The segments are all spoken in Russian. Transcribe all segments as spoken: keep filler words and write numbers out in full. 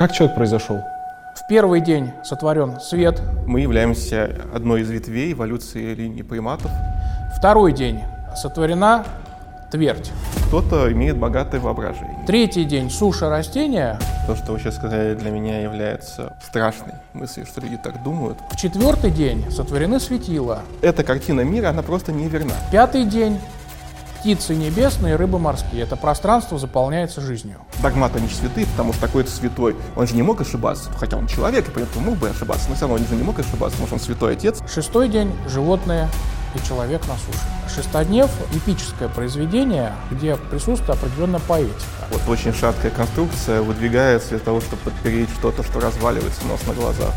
Как человек произошел? В первый день сотворен свет. Мы являемся одной из ветвей эволюции линии приматов. Второй день сотворена твердь. Кто-то имеет богатое воображение. Третий день суша растения. То, что вы сейчас сказали, для меня является страшной мыслью, что люди так думают. В четвертый день сотворены светила. Эта картина мира, она просто неверна. Пятый день птицы небесные, рыбы морские. Это пространство заполняется жизнью. Догмат, они святые, потому что такой-то святой. Он же не мог ошибаться, хотя он человек, и поэтому мог бы ошибаться, но все равно он же не мог ошибаться, потому что он святой отец. Шестой день животные и человек на суше. Шестоднев – эпическое произведение, где присутствует определенная поэтика. Вот очень шаткая конструкция выдвигается для того, чтобы подпереть что-то, что разваливается у нас на глазах.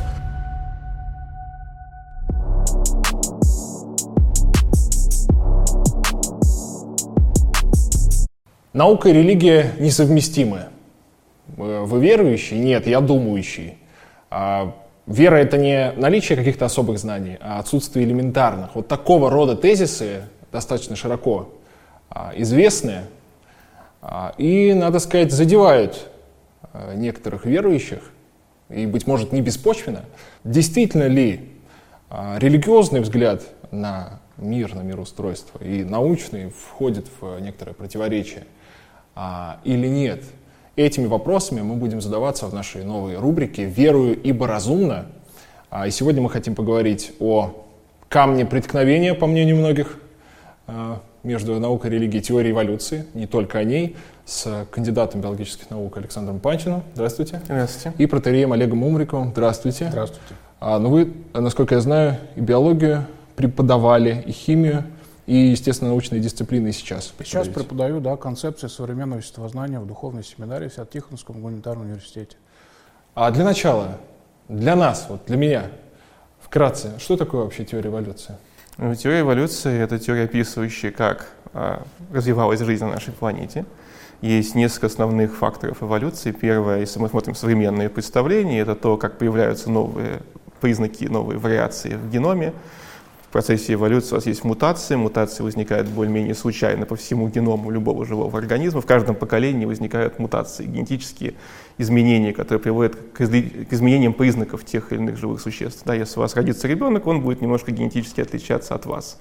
Наука и религия несовместимы. Вы верующий? Нет, я думающий. А вера — это не наличие каких-то особых знаний, а отсутствие элементарных. Вот такого рода тезисы достаточно широко а, известны а, и, надо сказать, задевают а, некоторых верующих, и, быть может, не беспочвенно. Действительно ли а, религиозный взгляд на мир, на мироустройство и научный входит в некоторое противоречие а, или нет? Этими вопросами мы будем задаваться в нашей новой рубрике «Верую, ибо разумно». И сегодня мы хотим поговорить о камне преткновения, по мнению многих, между наукой, религией, теорией эволюции, не только о ней, с кандидатом биологических наук Александром Панчиным. Здравствуйте. Здравствуйте. И протоиереем Олегом Мумриковым. Здравствуйте. Здравствуйте. А, ну вы, насколько я знаю, и биологию преподавали, и химию, и, естественно, научные дисциплины сейчас. Сейчас преподаю, да, концепции современного естествознания в духовной семинарии в Свято-Тихоновском гуманитарном университете. А для начала, для нас, вот для меня, вкратце, что такое вообще теория эволюции? Ну, теория эволюции — это теория, описывающая, как а, развивалась жизнь на нашей планете. Есть несколько основных факторов эволюции. Первое, если мы смотрим современные представления, это то, как появляются новые признаки, новые вариации в геноме. В процессе эволюции у вас есть мутации. Мутации возникают более-менее случайно по всему геному любого живого организма. В каждом поколении возникают мутации, генетические изменения, которые приводят к изменениям признаков тех или иных живых существ. Да, если у вас родится ребенок, он будет немножко генетически отличаться от вас.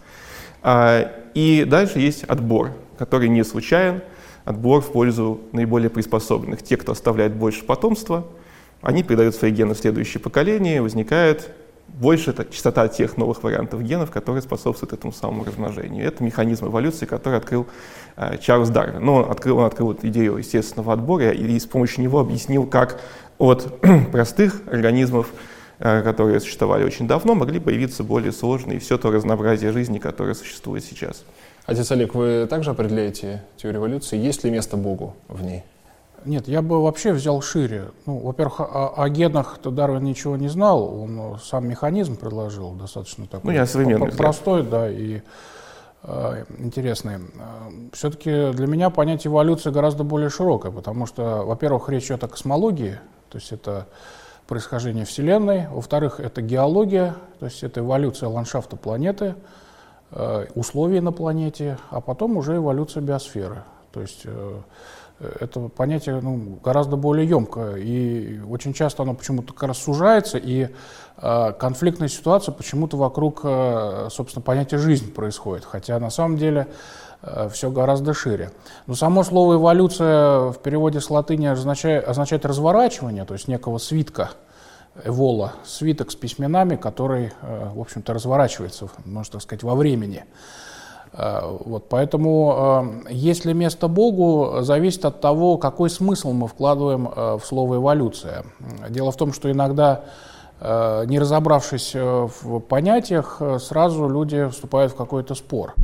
И дальше есть отбор, который не случайен. Отбор в пользу наиболее приспособленных. Те, кто оставляет больше потомства, они передают свои гены в следующее поколение, возникает больше частота тех новых вариантов генов, которые способствуют этому самому размножению. Это механизм эволюции, который открыл э, Чарльз Дарвин. Но он открыл, он открыл идею естественного отбора и с помощью него объяснил, как от простых организмов, э, которые существовали очень давно, могли появиться более сложные и все то разнообразие жизни, которое существует сейчас. Отец Олег, вы также определяете теорию эволюции? Есть ли место Богу в ней? Нет, я бы вообще взял шире. Ну, во-первых, о, о генах-то Дарвин ничего не знал, он сам механизм предложил, достаточно такой ну, я современный простой, да, и э, интересный. Все-таки для меня понятие эволюции гораздо более широкое, потому что, во-первых, речь идет о космологии, то есть это происхождение Вселенной, во-вторых, это геология, то есть это эволюция ландшафта планеты, э, условий на планете, а потом уже эволюция биосферы, то есть э, это понятие, ну, гораздо более емкое, и очень часто оно почему-то как раз сужается, и э, конфликтная ситуация почему-то вокруг, э, собственно, понятия «жизнь» происходит, хотя на самом деле э, все гораздо шире. Но само слово «эволюция» в переводе с латыни означает, означает разворачивание, то есть некого свитка, эвола, свиток с письменами, который, э, в общем-то, разворачивается, можно так сказать, во времени. Вот, поэтому, э, есть ли место Богу, зависит от того, какой смысл мы вкладываем э, в слово «эволюция». Дело в том, что иногда, э, не разобравшись в понятиях, сразу люди вступают в какой-то спор.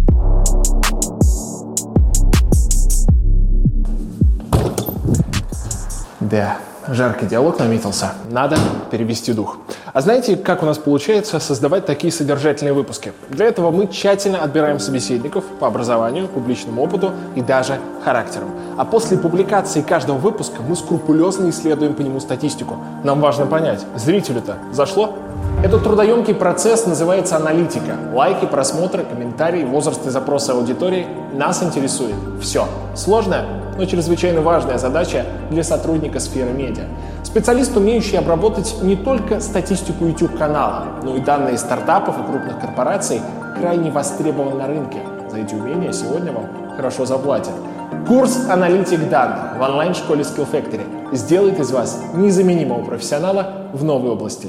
Да, жаркий диалог наметился. Надо перевести дух. А знаете, как у нас получается создавать такие содержательные выпуски? Для этого мы тщательно отбираем собеседников по образованию, публичному опыту и даже характерам. А после публикации каждого выпуска мы скрупулезно исследуем по нему статистику. Нам важно понять, зрителю-то зашло? Этот трудоемкий процесс называется аналитика. Лайки, просмотры, комментарии, возраст и запросы аудитории. Нас интересует все. Сложно? но чрезвычайно важная задача для сотрудника сферы медиа. Специалист, умеющий обработать не только статистику YouTube-канала, но и данные стартапов и крупных корпораций, крайне востребован на рынке. За эти умения сегодня вам хорошо заплатят. Курс «Аналитик данных» в онлайн-школе Skill Factory сделает из вас незаменимого профессионала в новой области.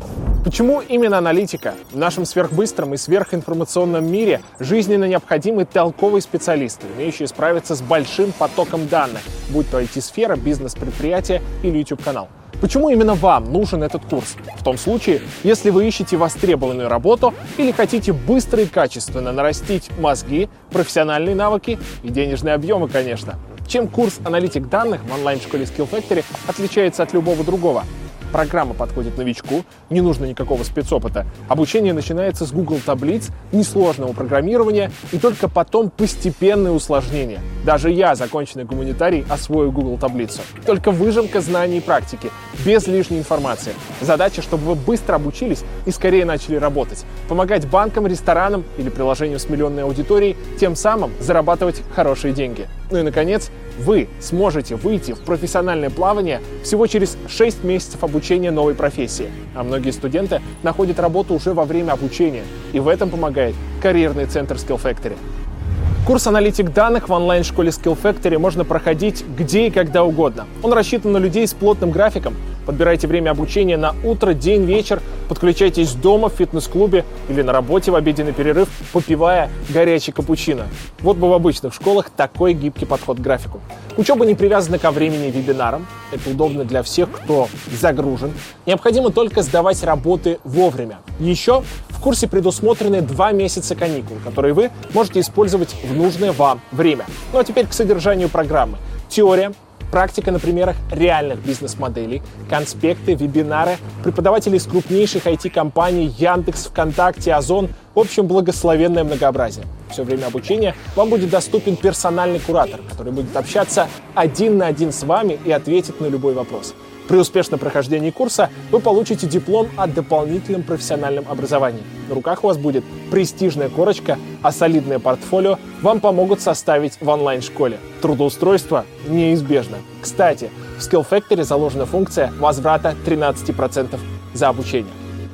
Почему именно аналитика? В нашем сверхбыстром и сверхинформационном мире жизненно необходимы толковые специалисты, умеющие справиться с большим потоком данных, будь то ай ти-сфера, бизнес-предприятие или YouTube-канал. Почему именно вам нужен этот курс? В том случае, если вы ищете востребованную работу или хотите быстро и качественно нарастить мозги, профессиональные навыки и денежные объемы, конечно. Чем курс «Аналитик данных» в онлайн-школе Skill Factory отличается от любого другого? Программа подходит новичку, не нужно никакого спецопыта. Обучение начинается с Google таблиц, несложного программирования и только потом постепенные усложнения. Даже я, законченный гуманитарий, освою Google таблицу. Только выжимка знаний и практики, без лишней информации. Задача, чтобы вы быстро обучились и скорее начали работать. Помогать банкам, ресторанам или приложениям с миллионной аудиторией, тем самым зарабатывать хорошие деньги. Ну и, наконец, вы сможете выйти в профессиональное плавание всего через шесть месяцев обучения новой профессии. А многие студенты находят работу уже во время обучения. И в этом помогает карьерный центр Skill Factory. Курс «Аналитик данных» в онлайн-школе Skill Factory можно проходить где и когда угодно. Он рассчитан на людей с плотным графиком. Подбирайте время обучения на утро, день, вечер. Подключайтесь дома, в фитнес-клубе или на работе в обеденный перерыв, попивая горячий капучино. Вот бы в обычных школах такой гибкий подход к графику. Учеба не привязана ко времени и вебинарам. Это удобно для всех, кто загружен. Необходимо только сдавать работы вовремя. Еще в курсе предусмотрены два месяца каникул, которые вы можете использовать в нужное вам время. Ну а теперь к содержанию программы. Теория, практика на примерах реальных бизнес-моделей, конспекты, вебинары, преподаватели из крупнейших ай ти-компаний Яндекс, ВКонтакте, Озон. В общем, благословенное многообразие. Все время обучения вам будет доступен персональный куратор, который будет общаться один на один с вами и ответит на любой вопрос. При успешном прохождении курса вы получите диплом о дополнительном профессиональном образовании. На руках у вас будет престижная корочка, а солидное портфолио вам помогут составить в онлайн-школе. Трудоустройство неизбежно. Кстати, в Skill Factory заложена функция возврата тринадцать процентов за обучение.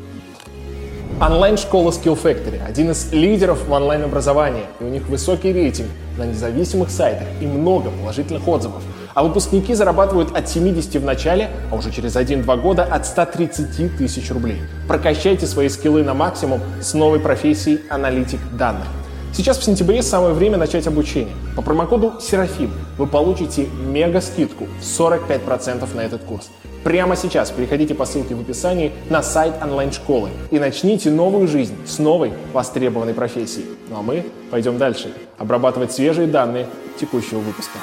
Онлайн-школа Skill Factory – один из лидеров в онлайн-образовании, и у них высокий рейтинг на независимых сайтах и много положительных отзывов. А выпускники зарабатывают от семидесяти в начале, а уже через один-два года от ста тридцати тысяч рублей. Прокачайте свои скиллы на максимум с новой профессией аналитик данных. Сейчас в сентябре самое время начать обучение. По промокоду Серафим вы получите мега-скидку в сорок пять процентов на этот курс. Прямо сейчас переходите по ссылке в описании на сайт онлайн-школы и начните новую жизнь с новой востребованной профессией. Ну а мы пойдем дальше, обрабатывать свежие данные текущего выпуска.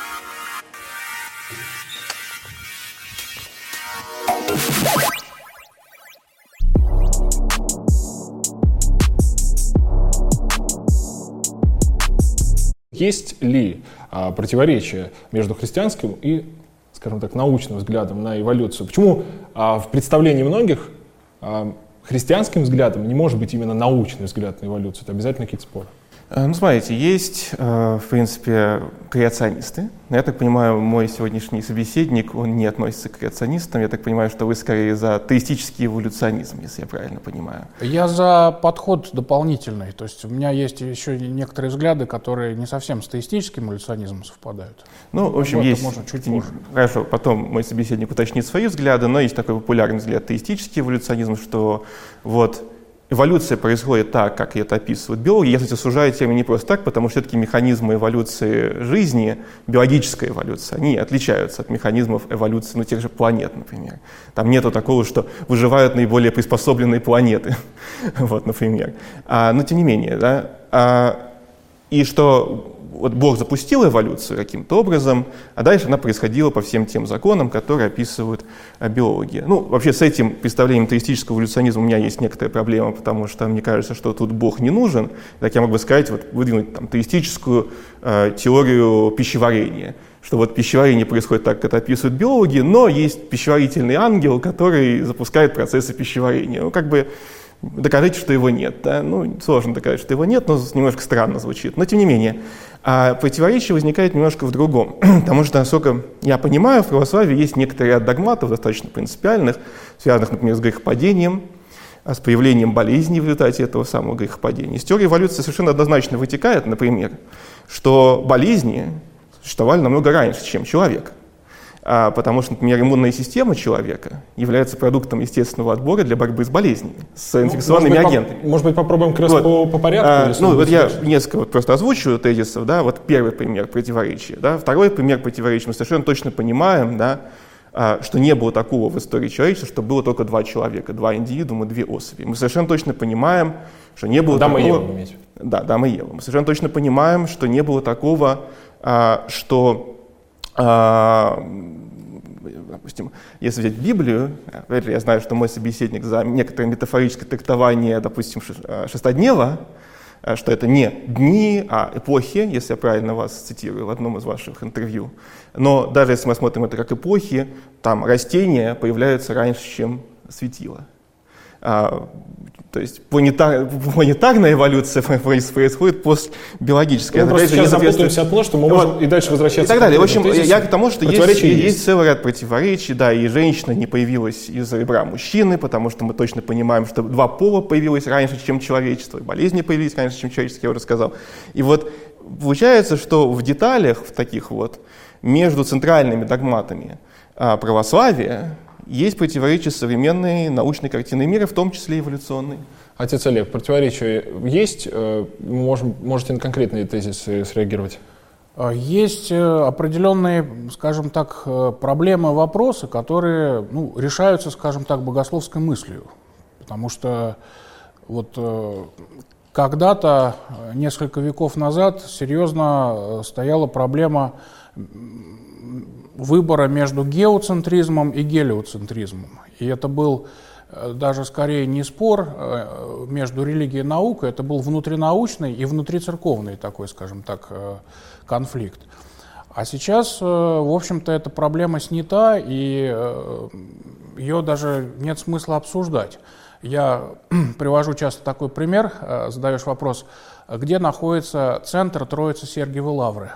Есть ли а, противоречие между христианским и, скажем так, научным взглядом на эволюцию? Почему а, в представлении многих а, христианским взглядом не может быть именно научный взгляд на эволюцию? Это обязательно какие-то споры? Ну, смотрите, есть, в принципе, креационисты. Я так понимаю, мой сегодняшний собеседник, он не относится к креационистам. Я так понимаю, что вы скорее за теистический эволюционизм, если я правильно понимаю. Я за подход дополнительный. То есть у меня есть еще некоторые взгляды, которые не совсем с теистическим эволюционизмом совпадают. Ну, в общем, вот есть... можно чуть позже. Хорошо, потом мой собеседник уточнит свои взгляды, но есть такой популярный взгляд теистический эволюционизм, что вот... Эволюция происходит так, как это описывают биологи. Я, кстати, сужаю термин не просто так, потому что все-таки механизмы эволюции жизни, биологическая эволюция, они отличаются от механизмов эволюции, ну, тех же планет, например. Там нету такого, что выживают наиболее приспособленные планеты, вот, например. А, но тем не менее, да. А, и что вот Бог запустил эволюцию каким-то образом, а дальше она происходила по всем тем законам, которые описывают а, биологи. Ну, вообще с этим представлением теистического эволюционизма у меня есть некоторая проблема, потому что мне кажется, что тут Бог не нужен. Так я мог бы сказать, вот, выдвинуть там, теистическую э, теорию пищеварения, что вот пищеварение происходит так, как это описывают биологи, но есть пищеварительный ангел, который запускает процессы пищеварения. Ну, как бы докажите, что его нет. Да? Ну, сложно доказать, что его нет, но немножко странно звучит. Но тем не менее, а противоречие возникает немножко в другом. Потому что, насколько я понимаю, в православии есть некоторый ряд догматов, достаточно принципиальных, связанных, например, с грехопадением, с появлением болезней в результате этого самого грехопадения. Из теории эволюции совершенно однозначно вытекает, например, что болезни существовали намного раньше, чем человек. А, потому что, например, иммунная система человека является продуктом естественного отбора для борьбы с болезнями, с инфекционными может быть, агентами. По, может быть, попробуем как раз вот. по, по порядку? А, ну, вот я несколько вот просто озвучиваю тезисов. Да, вот первый пример противоречия. Да, второй пример противоречия. Мы совершенно точно понимаем, да, а, что не было такого в истории человечества, что было только два человека, два индивидуума, две особи. Мы совершенно точно понимаем, что не было Адам такого... и Ева, имеете? Да, Адам и Ева. Мы совершенно точно понимаем, что не было такого, а, что... А, допустим, если взять Библию, я знаю, что мой собеседник за некоторое метафорическое трактование, допустим, шестоднева, что это не дни, а эпохи, если я правильно вас цитирую в одном из ваших интервью. Но даже если мы смотрим это как эпохи, там растения появляются раньше, чем светило. А, то есть планетар, планетарная эволюция происходит после биологической. Мы просто сейчас запутаемся от того, что мы можем вот, и дальше возвращаться. И так далее. В общем, я к тому, что есть, есть. есть целый ряд противоречий, да, и женщина не появилась из-за ребра мужчины, потому что мы точно понимаем, что два пола появилось раньше, чем человечество, и болезни появились раньше, чем человечество, я уже сказал. И вот получается, что в деталях, в таких вот, между центральными догматами а, православия, есть противоречия современной научной картины мира, в том числе эволюционной. Отец Олег, противоречия есть? Можем, можете на конкретные тезисы среагировать? Есть определенные, скажем так, проблемы, вопросы, которые ну, решаются, скажем так, богословской мыслью. Потому что вот когда-то, несколько веков назад, серьезно стояла проблема выбора между геоцентризмом и гелиоцентризмом. И это был даже скорее не спор между религией и наукой, это был внутринаучный и внутрицерковный такой, скажем так, конфликт. А сейчас, в общем-то, эта проблема снята, и ее даже нет смысла обсуждать. Я привожу часто такой пример, задаешь вопрос, где находится центр Троицы-Сергиевой Лавры.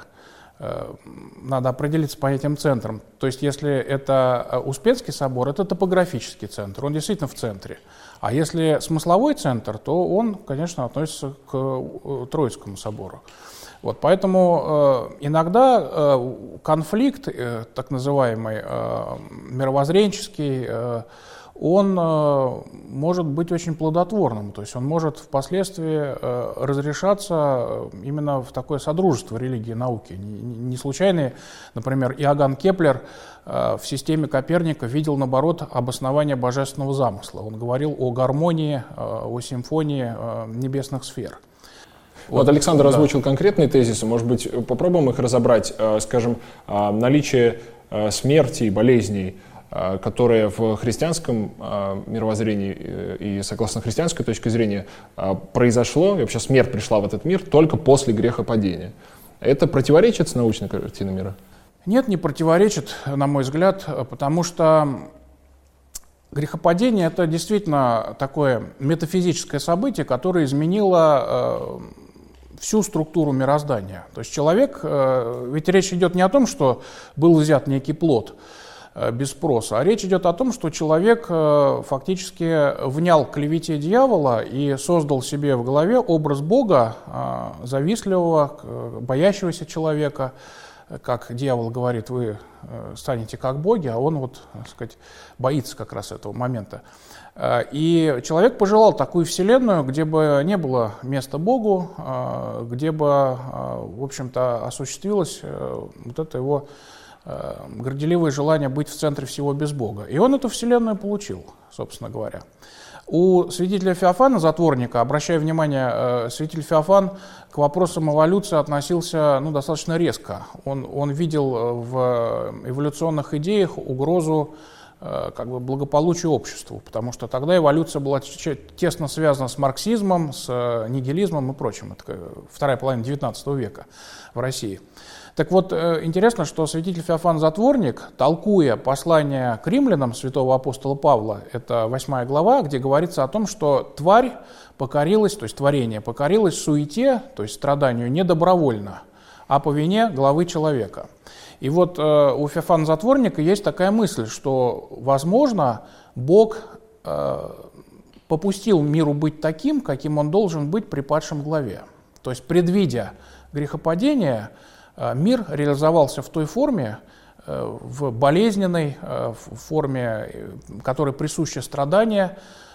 Надо определиться с понятием центром. То есть, если это Успенский собор, это топографический центр, он действительно в центре. А если смысловой центр, то он, конечно, относится к Троицкому собору. Вот, поэтому э, иногда э, конфликт, э, так называемый э, мировоззренческий, э, он э, может быть очень плодотворным, то есть он может впоследствии э, разрешаться именно в такое содружество религии и науки. Не, не случайно, например, Иоганн Кеплер э, в системе Коперника видел, наоборот, обоснование божественного замысла. Он говорил о гармонии, э, о симфонии э, небесных сфер. Вот, вот Александр да. озвучил конкретные тезисы, может быть, попробуем их разобрать, э, скажем, э, наличие э, смерти и болезней, которое в христианском э, мировоззрении э, и согласно христианской точке зрения э, произошло, и вообще смерть пришла в этот мир только после грехопадения. Это противоречит с научной картиной мира? Нет, не противоречит, на мой взгляд, потому что грехопадение — это действительно такое метафизическое событие, которое изменило э, всю структуру мироздания. То есть человек, э, ведь речь идет не о том, что был взят некий плод без спроса. А речь идет о том, что человек фактически внял клевете дьявола и создал себе в голове образ Бога, завистливого, боящегося человека. Как дьявол говорит, вы станете как боги, а он вот, так сказать, боится как раз этого момента. И человек пожелал такую вселенную, где бы не было места Богу, где бы, в общем-то, осуществилось вот это его горделивое желание быть в центре всего без Бога. И он эту вселенную получил, собственно говоря. У святителя Феофана, затворника, обращаю внимание, святитель Феофан к вопросам эволюции относился ну, достаточно резко. Он, он видел в эволюционных идеях угрозу как бы благополучию обществу, потому что тогда эволюция была тесно связана с марксизмом, с нигилизмом и прочим. Это вторая половина девятнадцатого века в России. Так вот, интересно, что святитель Феофан Затворник, толкуя послание к римлянам святого апостола Павла, это восьмая глава, где говорится о том, что тварь покорилась, то есть творение покорилось суете, то есть страданию, не добровольно, а по вине главы человека. И вот у Феофана Затворника есть такая мысль, что, возможно, Бог попустил миру быть таким, каким он должен быть при падшем главе. То есть, предвидя грехопадение, мир реализовался в той форме, в болезненной форме, которой присуще страдание,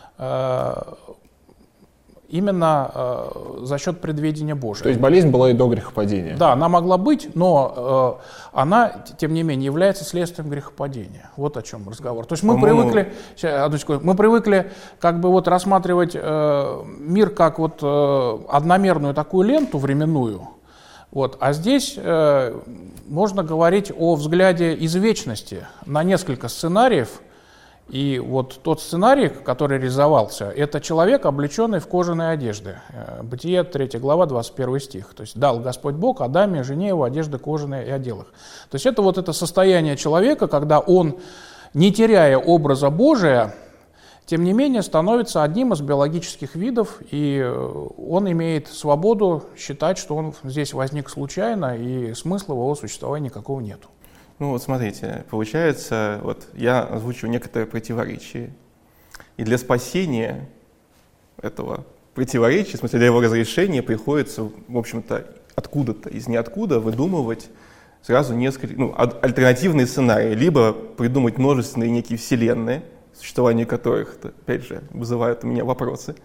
именно за счет предвидения Божия. То есть болезнь была и до грехопадения? Да, она могла быть, но она, тем не менее, является следствием грехопадения. Вот о чем разговор. То есть мы По-моему... привыкли, одну секунду, мы привыкли как бы вот рассматривать мир как вот одномерную такую ленту временную. Вот. А здесь э, можно говорить о взгляде из вечности на несколько сценариев. И вот тот сценарий, который реализовался, это человек, облеченный в кожаные одежды. Бытие, третья глава, двадцать первый стих. То есть дал Господь Бог Адаме, жене его, одежды кожаные и одел их. То есть это вот это состояние человека, когда он, не теряя образа Божия, тем не менее, становится одним из биологических видов, и он имеет свободу считать, что он здесь возник случайно, и смысла в его существовании никакого нету. Ну вот смотрите, получается, вот я озвучу некоторые противоречия, и для спасения этого противоречия, в смысле для его разрешения, приходится, в общем-то, откуда-то, из ниоткуда выдумывать сразу несколько, ну, альтернативные сценарии, либо придумать множественные некие вселенные, существование которых, опять же, вызывают у меня вопросы,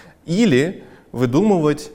или выдумывать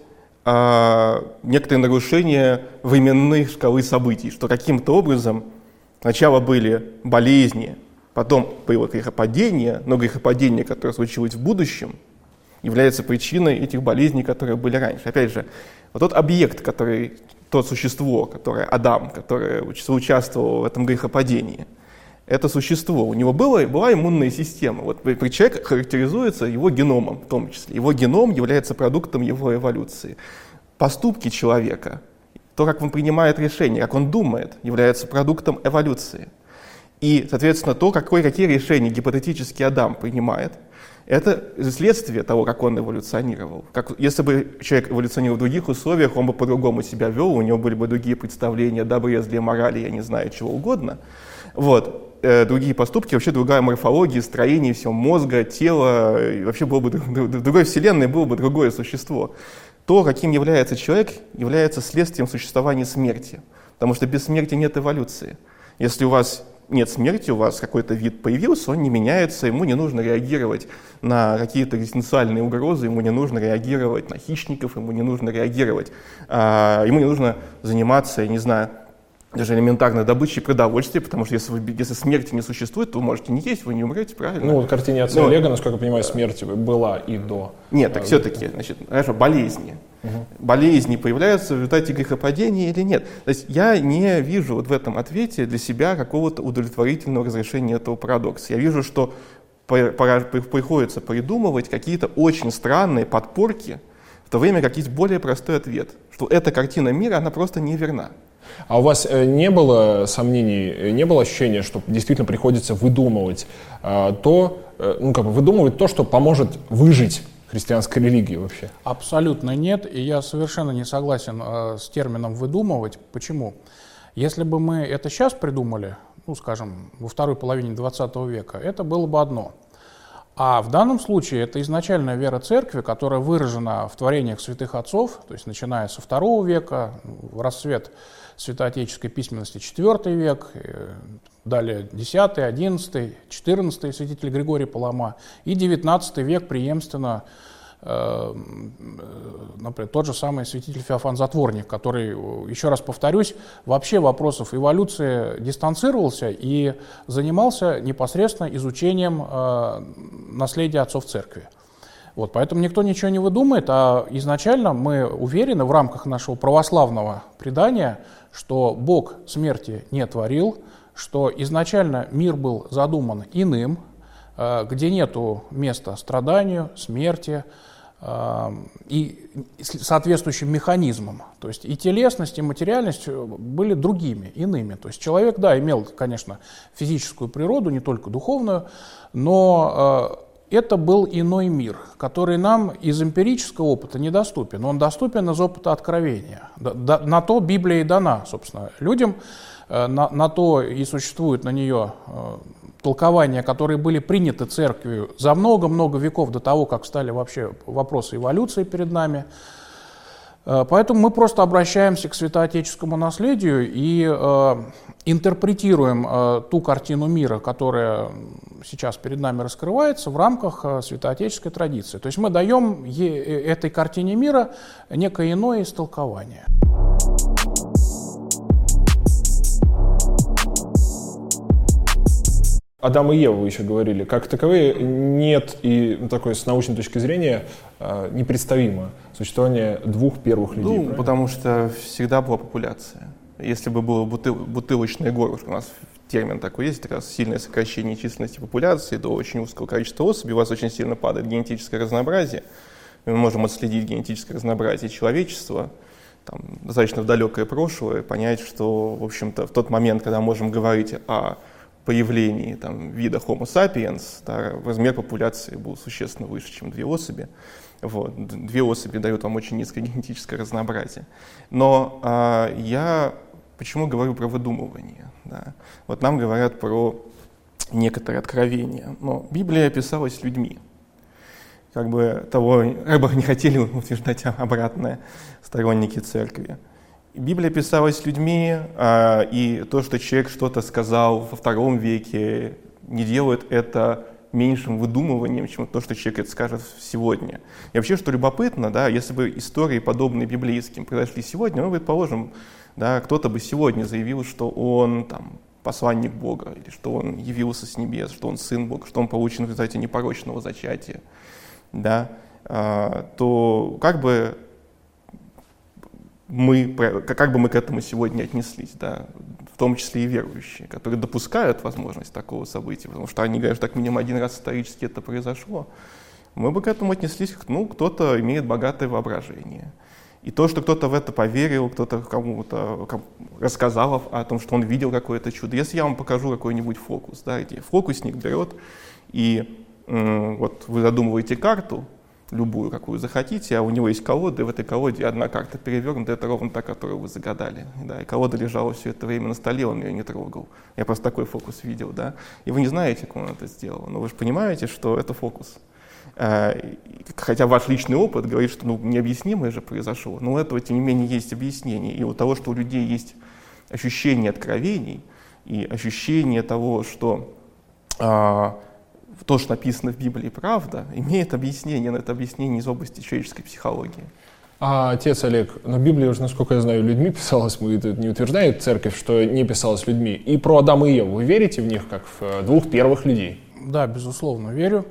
а, некоторые нарушения временной шкалы событий, что каким-то образом сначала были болезни, потом было грехопадение, но грехопадение, которое случилось в будущем, является причиной этих болезней, которые были раньше. Опять же, вот тот объект, который, то существо, которое Адам, которое участвовало в этом грехопадении, это существо, у него было, была иммунная система. Вот человек характеризуется его геномом в том числе. Его геном является продуктом его эволюции. Поступки человека, то, как он принимает решения, как он думает, является продуктом эволюции. И, соответственно, то, какой, какие решения гипотетически Адам принимает, это следствие того, как он эволюционировал. Как, если бы человек эволюционировал в других условиях, он бы по-другому себя вел, у него были бы другие представления о добре, зле, морали, я не знаю, чего угодно. Вот. Другие поступки, вообще другая морфология, строение всего мозга, тела, и вообще было бы в другой вселенной было бы другое существо. То, каким является человек, является следствием существования смерти, потому что без смерти нет эволюции. Если у вас нет смерти, у вас какой-то вид появился, он не меняется, ему не нужно реагировать на какие-то экзистенциальные угрозы, ему не нужно реагировать на хищников, ему не нужно реагировать, а, ему не нужно заниматься, я не знаю, даже элементарной добычей продовольствия, потому что если, вы, если смерти не существует, то вы можете не есть, вы не умрете, правильно? Ну, в картине отца ну, Олега, насколько я понимаю, смерть была и до. Нет, так все-таки, значит, хорошо, болезни. Угу. Болезни появляются в результате грехопадения или нет? То есть я не вижу вот в этом ответе для себя какого-то удовлетворительного разрешения этого парадокса. Я вижу, что приходится придумывать какие-то очень странные подпорки, в то время как есть более простой ответ, что эта картина мира, она просто неверна. А у вас не было сомнений, не было ощущения, что действительно приходится выдумывать а, то, ну как бы выдумывать то, что поможет выжить христианской религии вообще? Абсолютно нет, и я совершенно не согласен э, с термином «выдумывать». Почему? Если бы мы это сейчас придумали, ну скажем, во второй половине двадцатого века, это было бы одно. А в данном случае это изначальная вера церкви, которая выражена в творениях святых отцов, то есть начиная со второго века, в расцвет святоотеческой письменности четвёртый век, далее десятый, одиннадцатый, четырнадцатый святитель Григорий Палама и девятнадцатый век преемственно, э, например, тот же самый святитель Феофан Затворник, который, еще раз повторюсь, вообще вопросов эволюции дистанцировался и занимался непосредственно изучением э, наследия отцов церкви. Вот, поэтому никто ничего не выдумает, а изначально мы уверены в рамках нашего православного предания, что Бог смерти не творил, что изначально мир был задуман иным, где нету места страданию, смерти, и соответствующим механизмом. То есть и телесность, и материальность были другими, иными. То есть человек, да, имел, конечно, физическую природу, не только духовную, но это был иной мир, который нам из эмпирического опыта недоступен. Он доступен из опыта откровения. На то Библия и дана, собственно, людям, на, на то и существует на нее толкования, которые были приняты церковью за много-много веков до того, как стали вообще вопросы эволюции перед нами. Поэтому мы просто обращаемся к святоотеческому наследию и э, интерпретируем э, ту картину мира, которая сейчас перед нами раскрывается в рамках э, святоотеческой традиции. То есть мы даем е- этой картине мира некое иное истолкование. Адам и Ева, вы еще говорили, как таковые нет и ну, такое с научной точки зрения э, непредставимо существование двух первых людей. Ну, правильно? потому что всегда была популяция. Если бы было бутыл, бутылочное горлышко, у нас термин такой есть, как раз сильное сокращение численности популяции до очень узкого количества особей, у вас очень сильно падает генетическое разнообразие. Мы можем отследить генетическое разнообразие человечества, там, достаточно в далекое прошлое, понять, что, в общем-то, в тот момент, когда мы можем говорить о появлении там, вида Homo sapiens, да, размер популяции был существенно выше, чем две особи. Вот. Две особи дают вам очень низкое генетическое разнообразие. Но а, я почему говорю про выдумывание? Да? Вот нам говорят про некоторые откровения, но Библия писалась людьми. Как бы того, как бы не хотели утверждать обратное сторонники церкви. Библия писалась людьми, а, и то, что человек что-то сказал во втором веке, не делает это меньшим выдумыванием, чем то, что человек это скажет сегодня. И вообще, что любопытно, да, если бы истории, подобные библейским, произошли сегодня, мы, предположим, да, кто-то бы сегодня заявил, что он там, посланник Бога, или что он явился с небес, что он сын Бога, что он получен в результате непорочного зачатия, да, а, то как бы мы, как бы мы к этому сегодня отнеслись, да, в том числе и верующие, которые допускают возможность такого события, потому что они говорят, что как минимум один раз исторически это произошло, мы бы к этому отнеслись, как, ну, кто-то имеет богатое воображение. И то, что кто-то в это поверил, кто-то кому-то рассказал о том, что он видел какое-то чудо. Если я вам покажу какой-нибудь фокус, да, где фокусник берет, и э, вот вы задумываете карту, любую, какую захотите, а у него есть колода, и в этой колоде одна карта перевернута, это ровно та, которую вы загадали. Да, и колода лежала все это время на столе, он ее не трогал. Я просто такой фокус видел, да. И вы не знаете, как он это сделал, но вы же понимаете, что это фокус. Хотя ваш личный опыт говорит, что ну, необъяснимое же произошло, но у этого, тем не менее, есть объяснение. И у того, что у людей есть ощущение откровений и ощущение того, что а, то, что написано в Библии, правда, имеет объяснение, но это объяснение из области человеческой психологии. А, отец Олег, но Библия уже, насколько я знаю, людьми писалась, мы это не утверждает церковь, что не писалась людьми. И про Адама и Еву, вы верите в них как в двух первых людей? Да, безусловно, верю.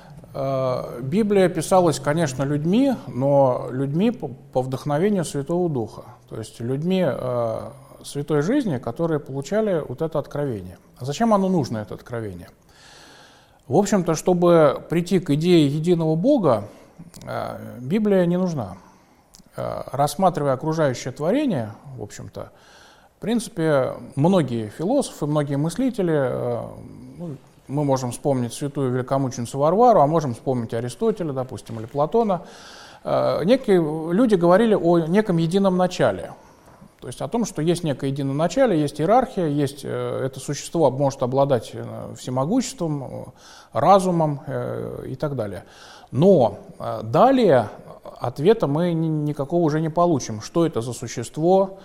Библия писалась, конечно, людьми, но людьми по вдохновению Святого Духа, то есть людьми святой жизни, которые получали вот это откровение. А зачем оно нужно, это откровение? В общем-то, чтобы прийти к идее единого Бога, Библия не нужна. Рассматривая окружающее творение, в общем-то, в принципе, многие философы, многие мыслители, ну, мы можем вспомнить святую великомученицу Варвару, а можем вспомнить Аристотеля, допустим, или Платона. Некие люди говорили о неком едином начале. То есть о том, что есть некое единое начале, есть иерархия, есть это существо может обладать всемогуществом, разумом и так далее. Но далее ответа мы никакого уже не получим. Что это за существо,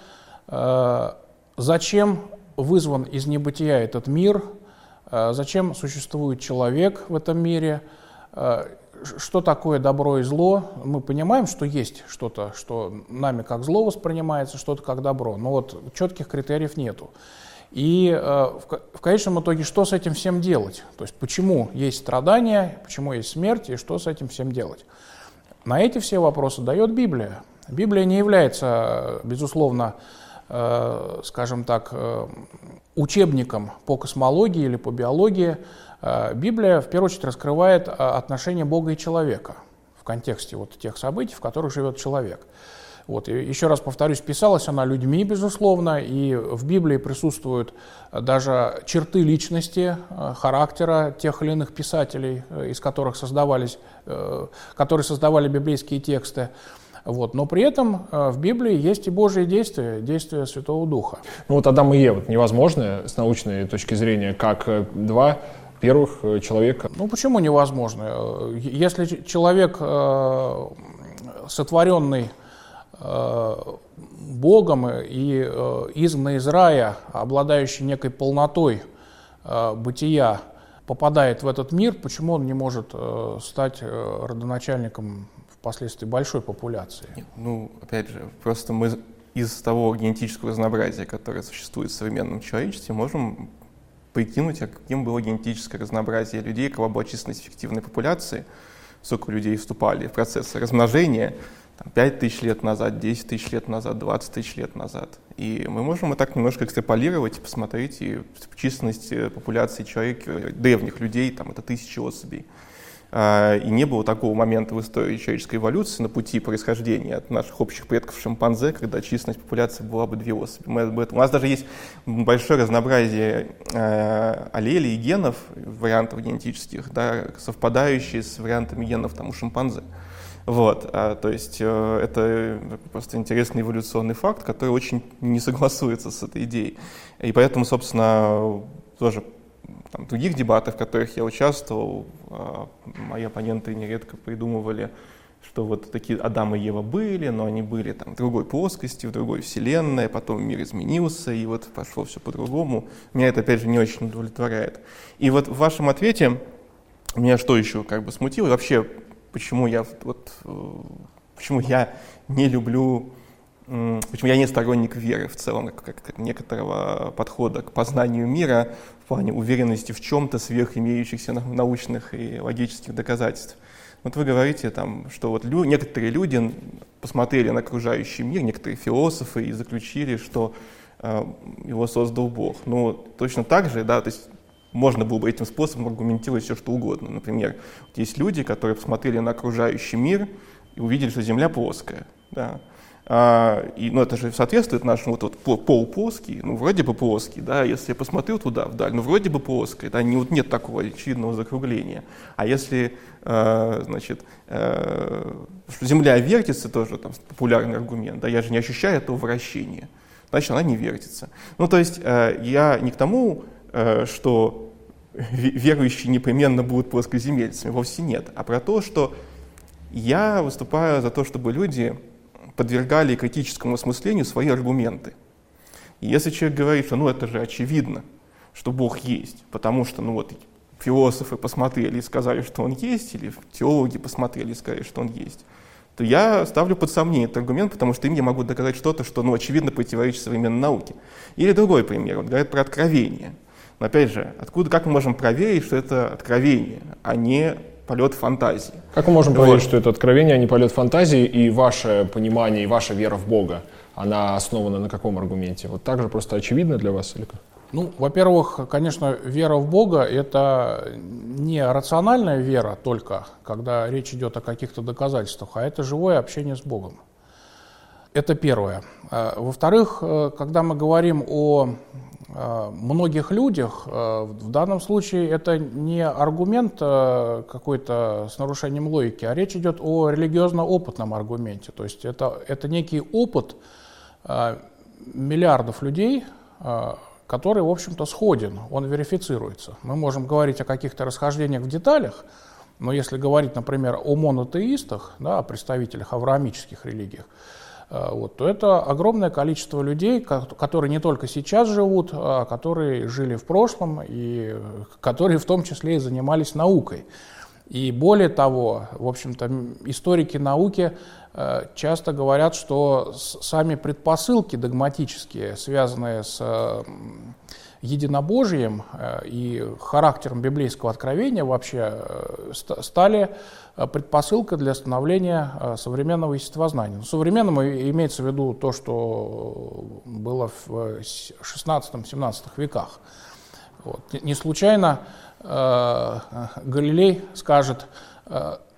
зачем вызван из небытия этот мир, зачем существует человек в этом мире, что такое добро и зло. Мы понимаем, что есть что-то, что нами как зло воспринимается, что-то как добро, но вот четких критериев нету. И в конечном итоге, что с этим всем делать? То есть почему есть страдания, почему есть смерть и что с этим всем делать? На эти все вопросы дает Библия. Библия не является, безусловно, скажем так, учебником по космологии или по биологии. Библия в первую очередь раскрывает отношения Бога и человека. в контексте вот тех событий, в которых живет человек. Вот. И еще раз повторюсь, писалась она людьми, безусловно, и в Библии присутствуют даже черты личности, характера тех или иных писателей, из которых создавались, которые создавали библейские тексты. Вот. Но при этом в Библии есть и Божие действия, действия Святого Духа. Ну вот Адам и Ева невозможно с научной точки зрения, как два первых человека. Ну почему невозможно? Если человек, сотворенный Богом и изгнанный из рая, обладающий некой полнотой бытия, попадает в этот мир, почему он не может стать родоначальником впоследствии большой популяции? Нет, ну, опять же, просто мы из того генетического разнообразия, которое существует в современном человечестве, можем прикинуть, а каким было генетическое разнообразие людей, какова была численность эффективной популяции, сколько людей вступали в процесс размножения, пять тысяч лет назад, десять тысяч лет назад, двадцать тысяч лет назад. И мы можем и так немножко экстраполировать и посмотреть, и численность популяции человека, древних людей, там это тысячи особей. И не было такого момента в истории человеческой эволюции на пути происхождения от наших общих предков шимпанзе, когда численность популяции была бы две особи. Мы об этом... У нас даже есть большое разнообразие аллелей и генов, вариантов генетических, да, совпадающие с вариантами генов там, у шимпанзе. Вот, а, то есть э, это просто интересный эволюционный факт, который очень не согласуется с этой идеей. И поэтому, собственно, тоже там, в других дебатах, в которых я участвовал, э, мои оппоненты нередко придумывали, что вот такие Адам и Ева были, но они были там, в другой плоскости, в другой вселенной, потом мир изменился, и вот пошло все по-другому. Меня это, опять же, не очень удовлетворяет. И вот в вашем ответе меня что еще как бы смутило, и вообще, Почему я, вот, почему я не люблю, почему я не сторонник веры в целом, как, как некоторого подхода к познанию мира в плане уверенности в чем-то сверх имеющихся научных и логических доказательств. Вот вы говорите, там, что вот лю, некоторые люди посмотрели на окружающий мир, некоторые философы, и заключили, что э, его создал Бог. Ну, точно так же, да, то есть можно было бы этим способом аргументировать все, что угодно. Например, вот есть люди, которые посмотрели на окружающий мир и увидели, что Земля плоская. Да. А, и, ну, это же соответствует нашему вот, вот, пол плоский, ну, вроде бы плоский, да, если я посмотрел туда вдаль, ну, вроде бы плоская, да, не, вот нет такого очевидного закругления. А если, э, значит, э, что Земля вертится, тоже там популярный аргумент, да, я же не ощущаю этого вращения, значит, она не вертится. Ну, то есть э, я не к тому, что верующие непременно будут плоскоземельцами, вовсе нет, а про то, что я выступаю за то, чтобы люди подвергали критическому осмыслению свои аргументы. И если человек говорит, что ну это же очевидно, что Бог есть, потому что ну вот философы посмотрели и сказали, что Он есть, или теологи посмотрели и сказали, что Он есть, то я ставлю под сомнение этот аргумент, потому что им я могу доказать что-то, что ну, очевидно противоречит современной науке. Или другой пример, он говорит про откровение. Но опять же, откуда, как мы можем проверить, что это откровение, а не полет фантазии? Как мы можем вот. проверить, что это откровение, а не полет фантазии, и ваше понимание, и ваша вера в Бога, она основана на каком аргументе? Вот так же просто очевидно для вас? Или как? Ну, во-первых, конечно, вера в Бога – это не рациональная вера только, когда речь идет о каких-то доказательствах, а это живое общение с Богом. Это первое. Во-вторых, когда мы говорим о многих людях, в данном случае это не аргумент какой-то с нарушением логики, а речь идет о религиозно-опытном аргументе. То есть это, это некий опыт миллиардов людей, который, в общем-то, сходен, он верифицируется. Мы можем говорить о каких-то расхождениях в деталях, но если говорить, например, о монотеистах, да, о представителях авраамических религиях, вот, то это огромное количество людей, которые не только сейчас живут, а которые жили в прошлом и которые в том числе и занимались наукой. И более того, в общем-то, историки науки часто говорят, что сами предпосылки догматические, связанные с единобожием и характером библейского откровения вообще, стали предпосылкой для становления современного естествознания. Но современным имеется в виду то, что было в шестнадцатом-семнадцатом веках. Вот. Не случайно э, Галилей скажет: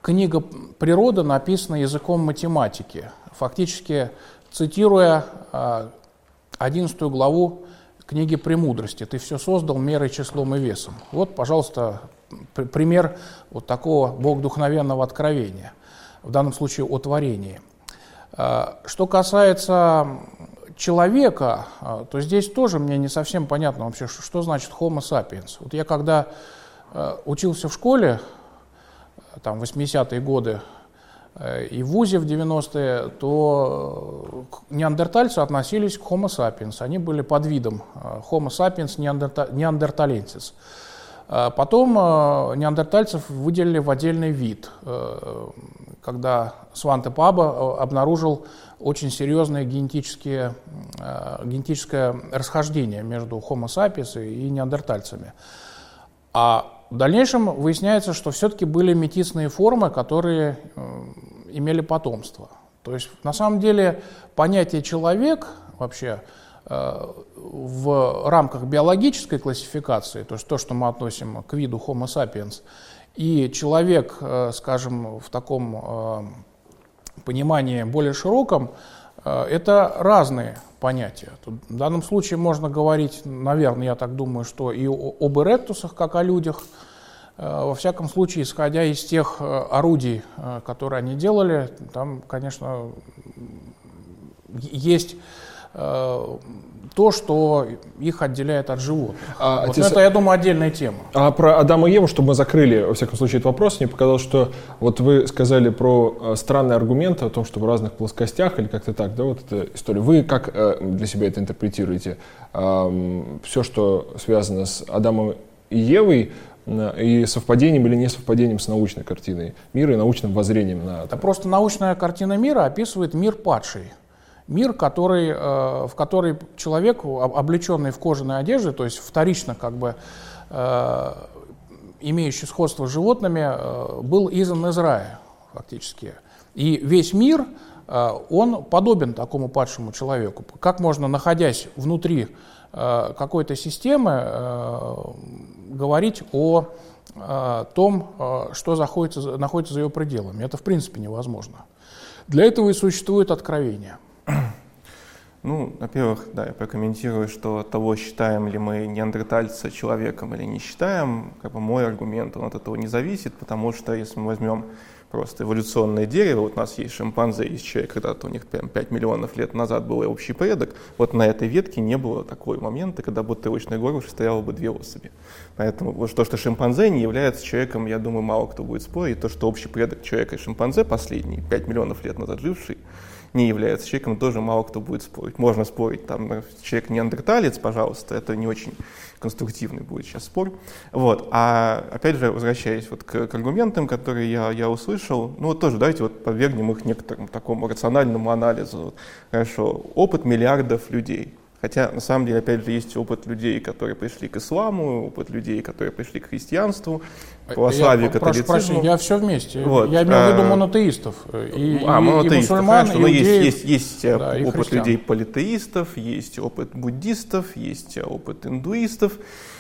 книга природы написана языком математики, фактически цитируя одиннадцатую главу книги «Премудрости». «Ты все создал мерой, числом и весом». Вот, пожалуйста, пример вот такого богодухновенного откровения, в данном случае о творении. Что касается человека, то здесь тоже мне не совсем понятно вообще, что значит Homo sapiens. Вот я когда учился в школе, там, в восьмидесятые годы, и в ВУЗе в девяностые, то неандертальцы относились к Homo sapiens. Они были под видом Homo sapiens neanderthalensis. Потом неандертальцев выделили в отдельный вид, когда Сванте Паабо обнаружил очень серьезное генетическое, генетическое расхождение между Homo sapiens и неандертальцами. А в дальнейшем выясняется, что все-таки были метисные формы, которые имели потомство. То есть на самом деле понятие «человек» вообще в рамках биологической классификации, то есть то, что мы относим к виду Homo sapiens, и человек, скажем, в таком понимании более широком, это разные понятия. Тут в данном случае можно говорить, наверное, я так думаю, что и об эректусах, как о людях, во всяком случае, исходя из тех орудий, которые они делали, там, конечно, есть то, что их отделяет от животных. А, вот, отец... Это, я думаю, отдельная тема. А про Адама и Еву, чтобы мы закрыли, во всяком случае, этот вопрос, мне показалось, что вот вы сказали про странные аргументы о том, что в разных плоскостях, или как-то так, да, вот эта история. Вы как для себя это интерпретируете? Все, что связано с Адамом и Евой, и совпадением или несовпадением с научной картиной мира и научным воззрением на это? Просто научная картина мира описывает мир падший. Мир, который, в который человек, облеченный в кожаные одежды, то есть вторично как бы имеющий сходство с животными, был изгнан из рая фактически. И весь мир, он подобен такому падшему человеку. Как можно, находясь внутри какой-то системы, говорить о том, что находится, находится за ее пределами? Это в принципе невозможно. Для этого и существует откровение. Ну, во-первых, да, я прокомментирую, что от того, считаем ли мы неандертальца человеком или не считаем, как бы мой аргумент, он от этого не зависит, потому что если мы возьмем просто эволюционное дерево, вот у нас есть шимпанзе, есть человек, когда-то у них прям пять миллионов лет назад был общий предок, вот на этой ветке не было такого момента, когда бутылочной горлышке стояло бы две особи. Поэтому вот то, что шимпанзе не является человеком, я думаю, мало кто будет спорить, то, что общий предок человека и шимпанзе, последний, пять миллионов лет назад живший, не является человеком, тоже мало кто будет спорить. Можно спорить, там, человек неандерталец, пожалуйста, это не очень конструктивный будет сейчас спор. Вот. А опять же, возвращаясь вот к, к аргументам, которые я, я услышал, ну вот тоже давайте вот подвергнем их некоторому такому рациональному анализу. Хорошо, опыт миллиардов людей. Хотя, на самом деле, опять же, есть опыт людей, которые пришли к исламу, опыт людей, которые пришли к христианству, православию, католицизму. Прошу прощения, я все вместе. Вот. Я имею в виду монотеистов. И, а, и, монотеистов, и мусульман, хорошо, но иудеев, есть, есть, есть да, опыт христиан. людей политеистов, есть опыт буддистов, есть опыт индуистов.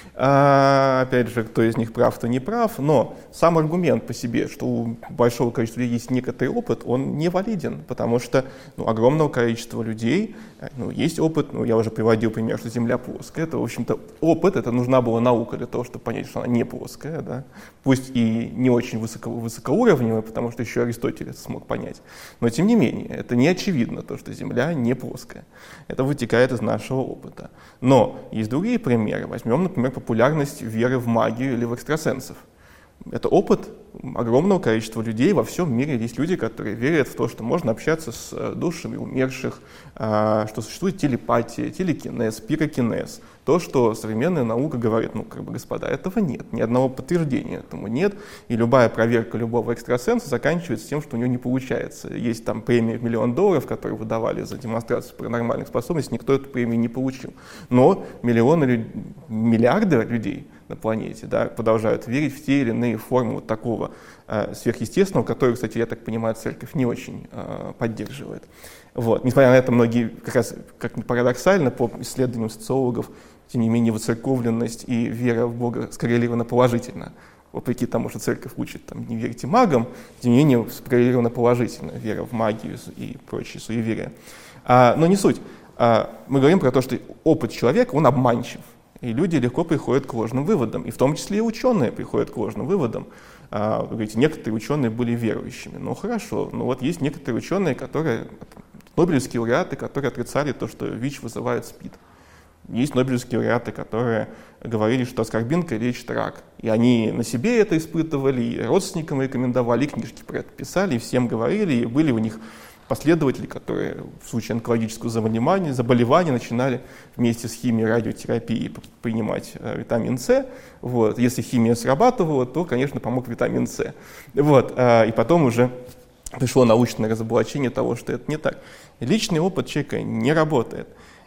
А, опять же, кто из них прав, кто не прав, но сам аргумент по себе, что у большого количества людей есть некоторый опыт, он не валиден, потому что ну, огромного количества людей ну, есть опыт, ну, я уже приводил пример, что Земля плоская, это, в общем-то, опыт, это нужна была наука для того, чтобы понять, что она не плоская, да? Пусть и не очень высоко, высокоуровневая, потому что еще Аристотель это смог понять, но тем не менее, это не очевидно, то, что Земля не плоская, это вытекает из нашего опыта. Но есть другие примеры, возьмем, например, популярность веры в магию или в экстрасенсов. Это опыт огромного количества людей во всем мире. Есть люди, которые верят в то, что можно общаться с душами умерших, что существует телепатия, телекинез, пирокинез. То, что современная наука говорит, ну, как бы, господа, этого нет, ни одного подтверждения этому нет, и любая проверка любого экстрасенса заканчивается тем, что у него не получается. Есть там премия в миллион долларов, которые выдавали за демонстрацию паранормальных способностей, никто эту премию не получил. Но миллионы, миллиарды людей на планете, да, продолжают верить в те или иные формы вот такого э, сверхъестественного, который, кстати, я так понимаю, церковь не очень э, поддерживает. Вот. Несмотря на это, многие, как раз, как ни парадоксально, по исследованиям социологов, тем не менее, выцерковленность и вера в Бога скоррелирована положительно вопреки тому, что церковь учит, там, не верьте магам, тем не менее спрограммирована положительно, вера в магию и прочие суеверия. А, но не суть. А, мы говорим про то, что опыт человека, он обманчив, и люди легко приходят к ложным выводам, и в том числе и ученые приходят к ложным выводам. А, вы говорите, некоторые ученые были верующими. Ну хорошо, но вот есть некоторые ученые, которые, нобелевские лауреаты, которые отрицали то, что ВИЧ вызывает СПИД. Есть нобелевские лауреаты, которые говорили, что аскорбинка лечит рак. И они на себе это испытывали, и родственникам рекомендовали, и книжки про это писали, и всем говорили, и были у них последователи, которые в случае онкологического заболевания, заболевания начинали вместе с химией, радиотерапией принимать витамин С. Вот. Если химия срабатывала, то, конечно, помог витамин С. Вот. И потом уже пришло научное разоблачение того, что это не так. Личный опыт человека не работает.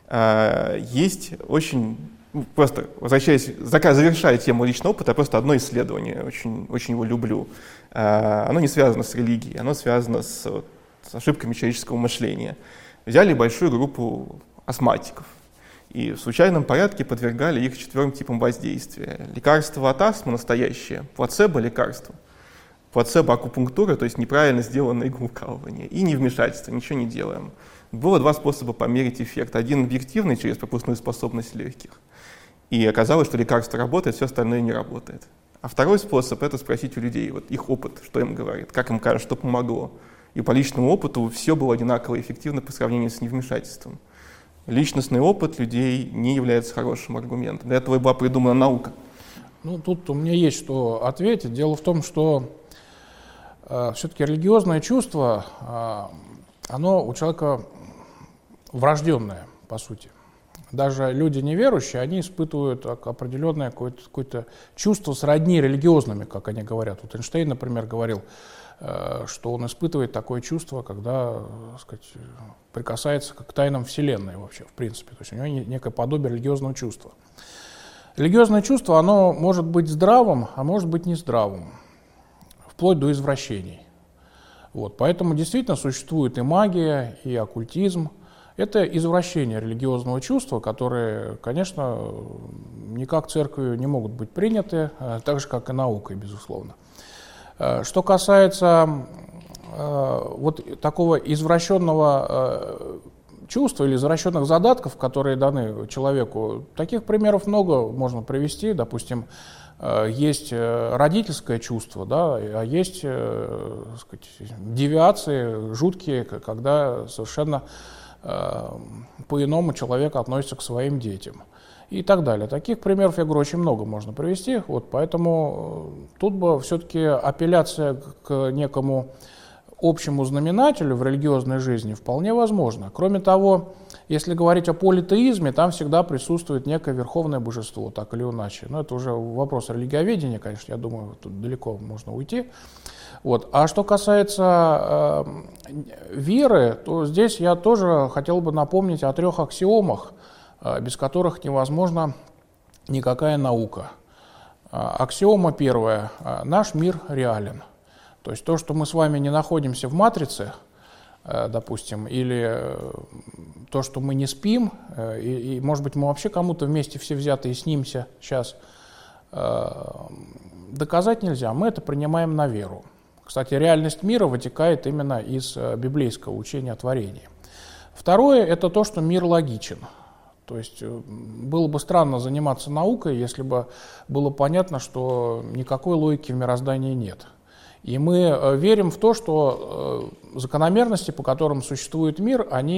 Есть очень, просто возвращаясь, завершая тему личного опыта, просто одно исследование, очень, очень его люблю. Оно не связано с религией, оно связано с, вот, с ошибками человеческого мышления. Взяли большую группу астматиков и в случайном порядке подвергали их четырем типам воздействия. Лекарство от астмы настоящее, плацебо-лекарство, плацебо-акупунктура, то есть неправильно сделанное иглоукалывание, и невмешательство, ничего не делаем. Было два способа померить эффект. Один объективный, через пропускную способность легких. И оказалось, что лекарство работает, все остальное не работает. А второй способ — это спросить у людей, вот их опыт, что им говорит, как им кажется, что помогло. И по личному опыту все было одинаково эффективно по сравнению с невмешательством. Личностный опыт людей не является хорошим аргументом. Для этого и была придумана наука. Ну, тут у меня есть что ответить. Дело в том, что э, все-таки религиозное чувство, э, оно у человека врожденное, по сути. Даже люди неверующие, они испытывают определенное какое-то, какое-то чувство сродни религиозными, как они говорят. Вот Эйнштейн, например, говорил, что он испытывает такое чувство, когда, так сказать, прикасается к тайнам Вселенной вообще, в принципе. То есть у него некое подобие религиозного чувства. Религиозное чувство, оно может быть здравым, а может быть нездравым, вплоть до извращений. Вот, поэтому действительно существует и магия, и оккультизм. Это извращение религиозного чувства, которые, конечно, никак церковью не могут быть приняты, так же, как и наукой, безусловно. Что касается вот такого извращенного чувства или извращенных задатков, которые даны человеку, таких примеров много можно привести. Допустим, есть родительское чувство, да, а есть, так сказать, девиации жуткие, когда совершенно по-иному человек относится к своим детям и так далее. Таких примеров, я говорю, очень много можно привести. Вот, поэтому тут бы все-таки апелляция к некому общему знаменателю в религиозной жизни вполне возможна. Кроме того, если говорить о политеизме, там всегда присутствует некое верховное божество, так или иначе. Но это уже вопрос религиоведения, конечно, я думаю, тут далеко можно уйти. Вот. А что касается э, веры, то здесь я тоже хотел бы напомнить о трех аксиомах, э, без которых невозможна никакая наука. Э, аксиома первая. Э, наш мир реален. То есть то, что мы с вами не находимся в матрице, э, допустим, или э, то, что мы не спим, э, и, и, может быть, мы вообще кому-то вместе все взятые снимся сейчас, э, доказать нельзя. Мы это принимаем на веру. Кстати, реальность мира вытекает именно из библейского учения о творении. Второе – это то, что мир логичен. То есть было бы странно заниматься наукой, если бы было понятно, что никакой логики в мироздании нет. И мы верим в то, что закономерности, по которым существует мир, они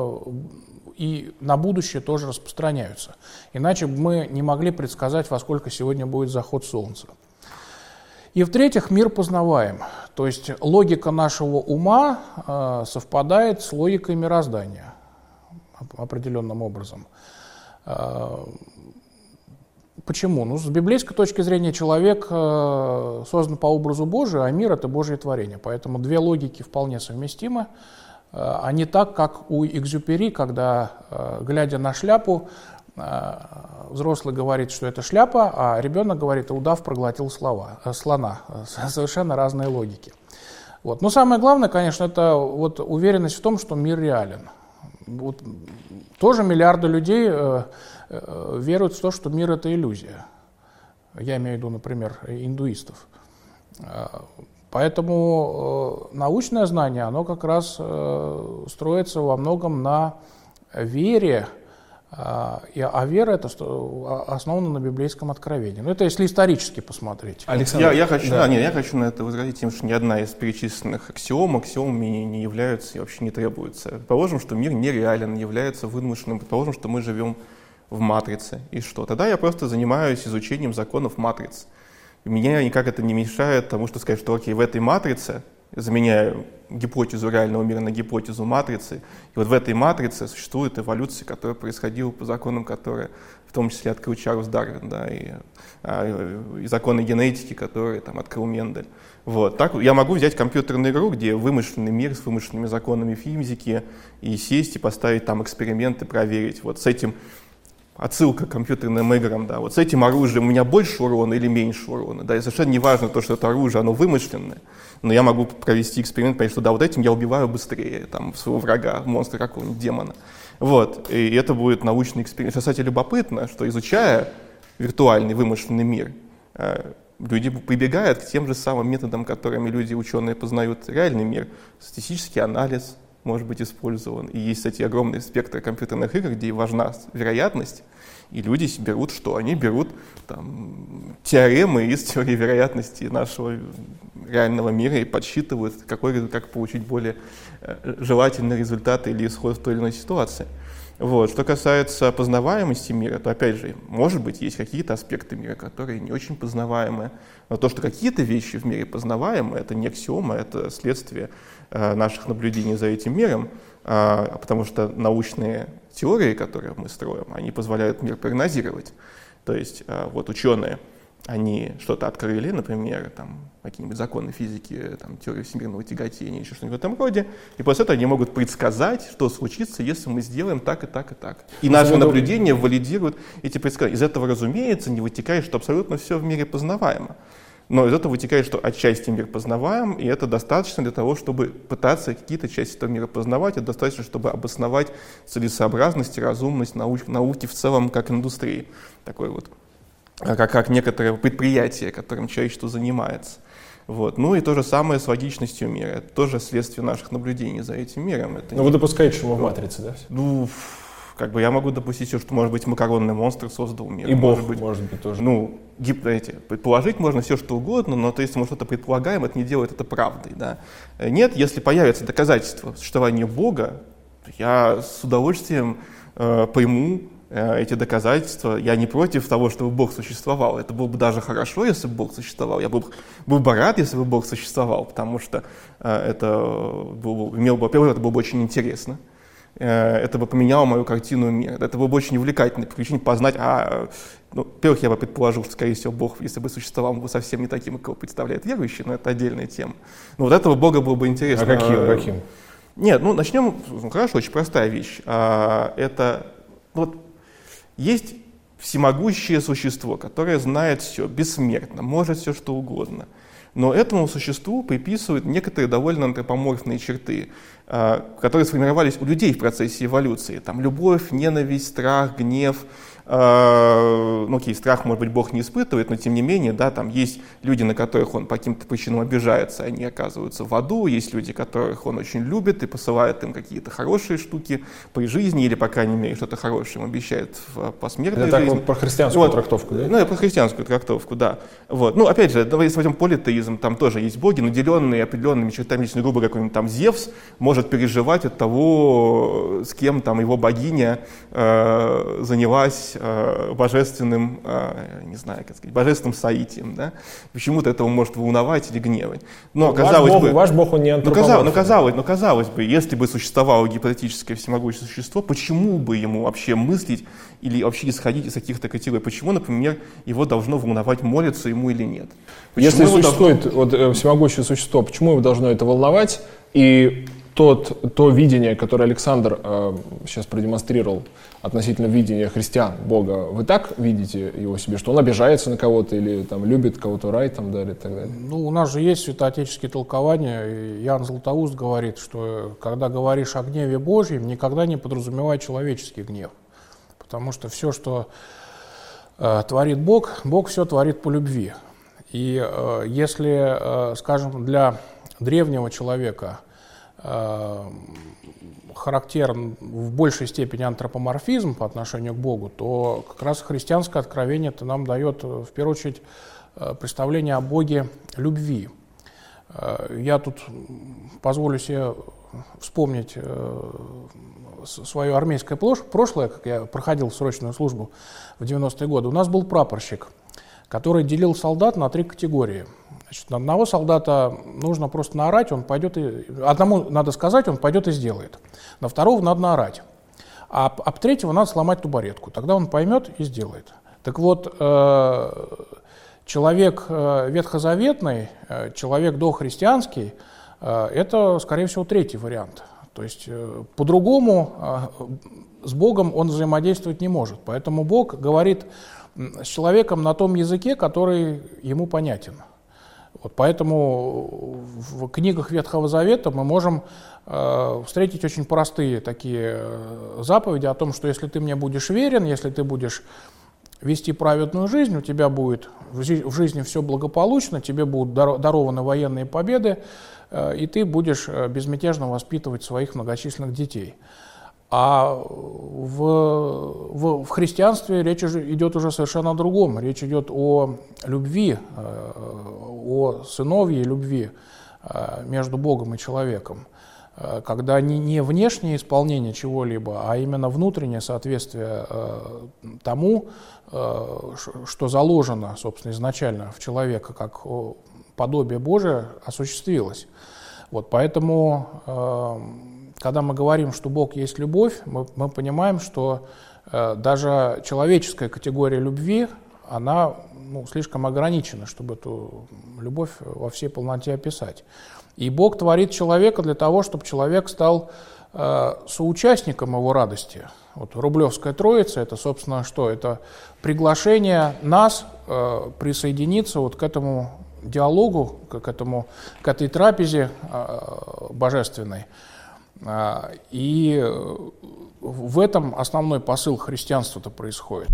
и на будущее тоже распространяются. Иначе бы мы не могли предсказать, во сколько сегодня будет заход солнца. И в-третьих, мир познаваем. То есть логика нашего ума э, совпадает с логикой мироздания определенным образом. Э, почему? Ну, с библейской точки зрения человек э, создан по образу Божию, а мир — это Божье творение. Поэтому две логики вполне совместимы. Э, а не так, как у Экзюпери, когда, э, глядя на шляпу, взрослый говорит, что это шляпа, а ребенок говорит, удав проглотил слова, слона. Совершенно разные логики. Вот. Но самое главное, конечно, это вот уверенность в том, что мир реален. Вот. Тоже миллиарды людей э, э, веруют в то, что мир — это иллюзия. Я имею в виду, например, индуистов. Поэтому научное знание, оно как раз строится во многом на вере, а вера это основана на библейском откровении. Ну, это если исторически посмотреть. Александр, я, я, хочу, да. Да, нет, я хочу на это возразить тем, что ни одна из перечисленных аксиом, аксиомами не, не являются и вообще не требуется. Предположим, что мир нереален, является вымышленным. Предположим, что мы живем в матрице. И что? Тогда я просто занимаюсь изучением законов матриц. И меня никак это не мешает тому, что сказать, что окей, в этой матрице, заменяю гипотезу реального мира на гипотезу матрицы, и вот в этой матрице существует эволюция, которая происходила по законам, которые в том числе открыл Чарльз Дарвин, да, и, и законы генетики, которые там открыл Мендель. Вот. Так я могу взять компьютерную игру, где вымышленный мир с вымышленными законами физики, и сесть и поставить там эксперименты, проверить. Вот с этим отсылка к компьютерным играм, да, вот с этим оружием у меня больше урона или меньше урона, да, и совершенно не важно то, что это оружие, оно вымышленное, но я могу провести эксперимент, понять, что да, вот этим я убиваю быстрее, там, своего врага, монстра какого-нибудь, демона, вот, и это будет научный эксперимент. Кстати, любопытно, что изучая виртуальный вымышленный мир, люди прибегают к тем же самым методам, которыми люди, ученые, познают реальный мир, статистический анализ может быть использован. И есть, кстати, огромный спектр компьютерных игр, где важна вероятность, и люди берут что? Они берут там, теоремы из теории вероятности нашего реального мира и подсчитывают, какой, как получить более желательный результат или исход в той или иной ситуации. Вот. Что касается познаваемости мира, то, опять же, может быть, есть какие-то аспекты мира, которые не очень познаваемые. Но то, что какие-то вещи в мире познаваемые, это не аксиома, это следствие э, наших наблюдений за этим миром, э, потому что научные теории, которые мы строим, они позволяют мир прогнозировать. То есть э, вот ученые, они что-то открыли, например, там, какие-нибудь законы физики, там, теорию всемирного тяготения, еще что-нибудь в этом роде, и после этого они могут предсказать, что случится, если мы сделаем так и так и так. И наши наблюдения валидируют эти предсказания. Из этого, разумеется, не вытекает, что абсолютно все в мире познаваемо. Но из этого вытекает, что отчасти мир познаваем, и это достаточно для того, чтобы пытаться какие-то части этого мира познавать, это достаточно, чтобы обосновать целесообразность и разумность науки, науки в целом как индустрии. Такой вот. Как, как некоторое предприятие, которым человечество занимается. Вот. Ну и то же самое с логичностью мира. Это тоже следствие наших наблюдений за этим миром. Это Но не... вы допускаете, что мы в матрице, да? Ну, как бы я могу допустить, что, может быть, макаронный монстр создал мир. И Бог, может быть, может быть, тоже. Ну, гип, эти, предположить можно все, что угодно, но то, если мы что-то предполагаем, это не делает это правдой. Да? Нет, если появятся доказательства существования Бога, я с удовольствием э, пойму эти доказательства. Я не против того, чтобы Бог существовал. Это было бы даже хорошо, если бы Бог существовал. Я был, был бы рад, если бы Бог существовал, потому что э, это было, имело бы, во-первых, это было бы очень интересно. Э, это бы поменяло мою картину мира. Это было бы очень увлекательно, приключение познать. А, ну, во-первых, я бы предположил, что, скорее всего, Бог, если бы существовал, был совсем не таким, как его представляет верующий, но это отдельная тема. Но вот этого Бога было бы интересно. А каким? А, каким? Нет, ну начнем, ну, хорошо, очень простая вещь. А, это вот есть всемогущее существо, которое знает все, бессмертно, может все что угодно. Но этому существу приписывают некоторые довольно антропоморфные черты, которые сформировались у людей в процессе эволюции. Там любовь, ненависть, страх, гнев. Ну окей, страх, может быть, Бог не испытывает, но тем не менее, да, там есть люди, на которых он по каким-то причинам обижается, они оказываются в аду, есть люди, которых он очень любит и посылает им какие-то хорошие штуки при жизни, или, по крайней мере, что-то хорошее им обещает в посмертной это жизни. Так вот про христианскую вот. трактовку, да? Ну, про христианскую трактовку, да. Вот. Ну, опять же, давай возьмем политеизм, там тоже есть боги, наделенные определенными чертами, если грубо какой-нибудь там Зевс может переживать от того, с кем там его богиня э, занялась божественным, не знаю, как сказать, божественным соитием, да? Почему-то этого может волновать или гневать. Но, ваш казалось бог, бы, ваш бог, он не антропоморфный. Но казалось, но казалось бы, если бы существовало гипотетическое всемогущее существо, почему бы ему вообще мыслить или вообще исходить из каких-то категорий? Почему, например, его должно волновать, молиться ему или нет? Почему если существует должно... вот, всемогущее существо, почему его должно это волновать? И тот, то видение, которое Александр э, сейчас продемонстрировал относительно видения христиан, Бога, вы так видите его себе, что он обижается на кого-то или там, любит кого-то, рай там дарит и так далее? Ну, у нас же есть святоотеческие толкования. И Иоанн Златоуст говорит, что когда говоришь о гневе Божьем, никогда не подразумевай человеческий гнев. Потому что все, что творит Бог, Бог все творит по любви. И э, если, э, скажем, для древнего человека э, характерен в большей степени антропоморфизм по отношению к Богу, то как раз христианское откровение -то нам дает, в первую очередь, э, представление о Боге любви. Э, я тут позволю себе вспомнить э, свое армейское прошлое, как я проходил срочную службу в девяностые годы. У нас был прапорщик, который делил солдат на три категории. Значит, на одного солдата нужно просто наорать, он пойдет и... Одному надо сказать, он пойдет и сделает. На второго надо наорать. А об третьего надо сломать тубаретку. Тогда он поймет и сделает. Так вот, э, человек ветхозаветный, человек дохристианский, э, это, скорее всего, третий вариант. То есть, э, по-другому э, с Богом он взаимодействовать не может. Поэтому Бог говорит с человеком на том языке, который ему понятен. Вот поэтому в книгах Ветхого Завета мы можем э, встретить очень простые такие э, заповеди о том, что если ты мне будешь верен, если ты будешь вести праведную жизнь, у тебя будет в, жи- в жизни все благополучно, тебе будут дар- дарованы военные победы, э, и ты будешь безмятежно воспитывать своих многочисленных детей. А в, в, в христианстве речь уже, идет уже совершенно о другом. Речь идет о любви, о сыновьей любви между Богом и человеком. Когда не, не внешнее исполнение чего-либо, а именно внутреннее соответствие тому, что заложено, собственно, изначально в человека, как подобие Божие, осуществилось. Вот, поэтому... Когда мы говорим, что Бог есть любовь, мы, мы понимаем, что э, даже человеческая категория любви, она ну, слишком ограничена, чтобы эту любовь во всей полноте описать. И Бог творит человека для того, чтобы человек стал э, соучастником его радости. Вот Рублевская Троица – это, собственно, что? Это приглашение нас э, присоединиться вот к этому диалогу, к, этому, к этой трапезе э, божественной. И в этом основной посыл христианства-то происходит.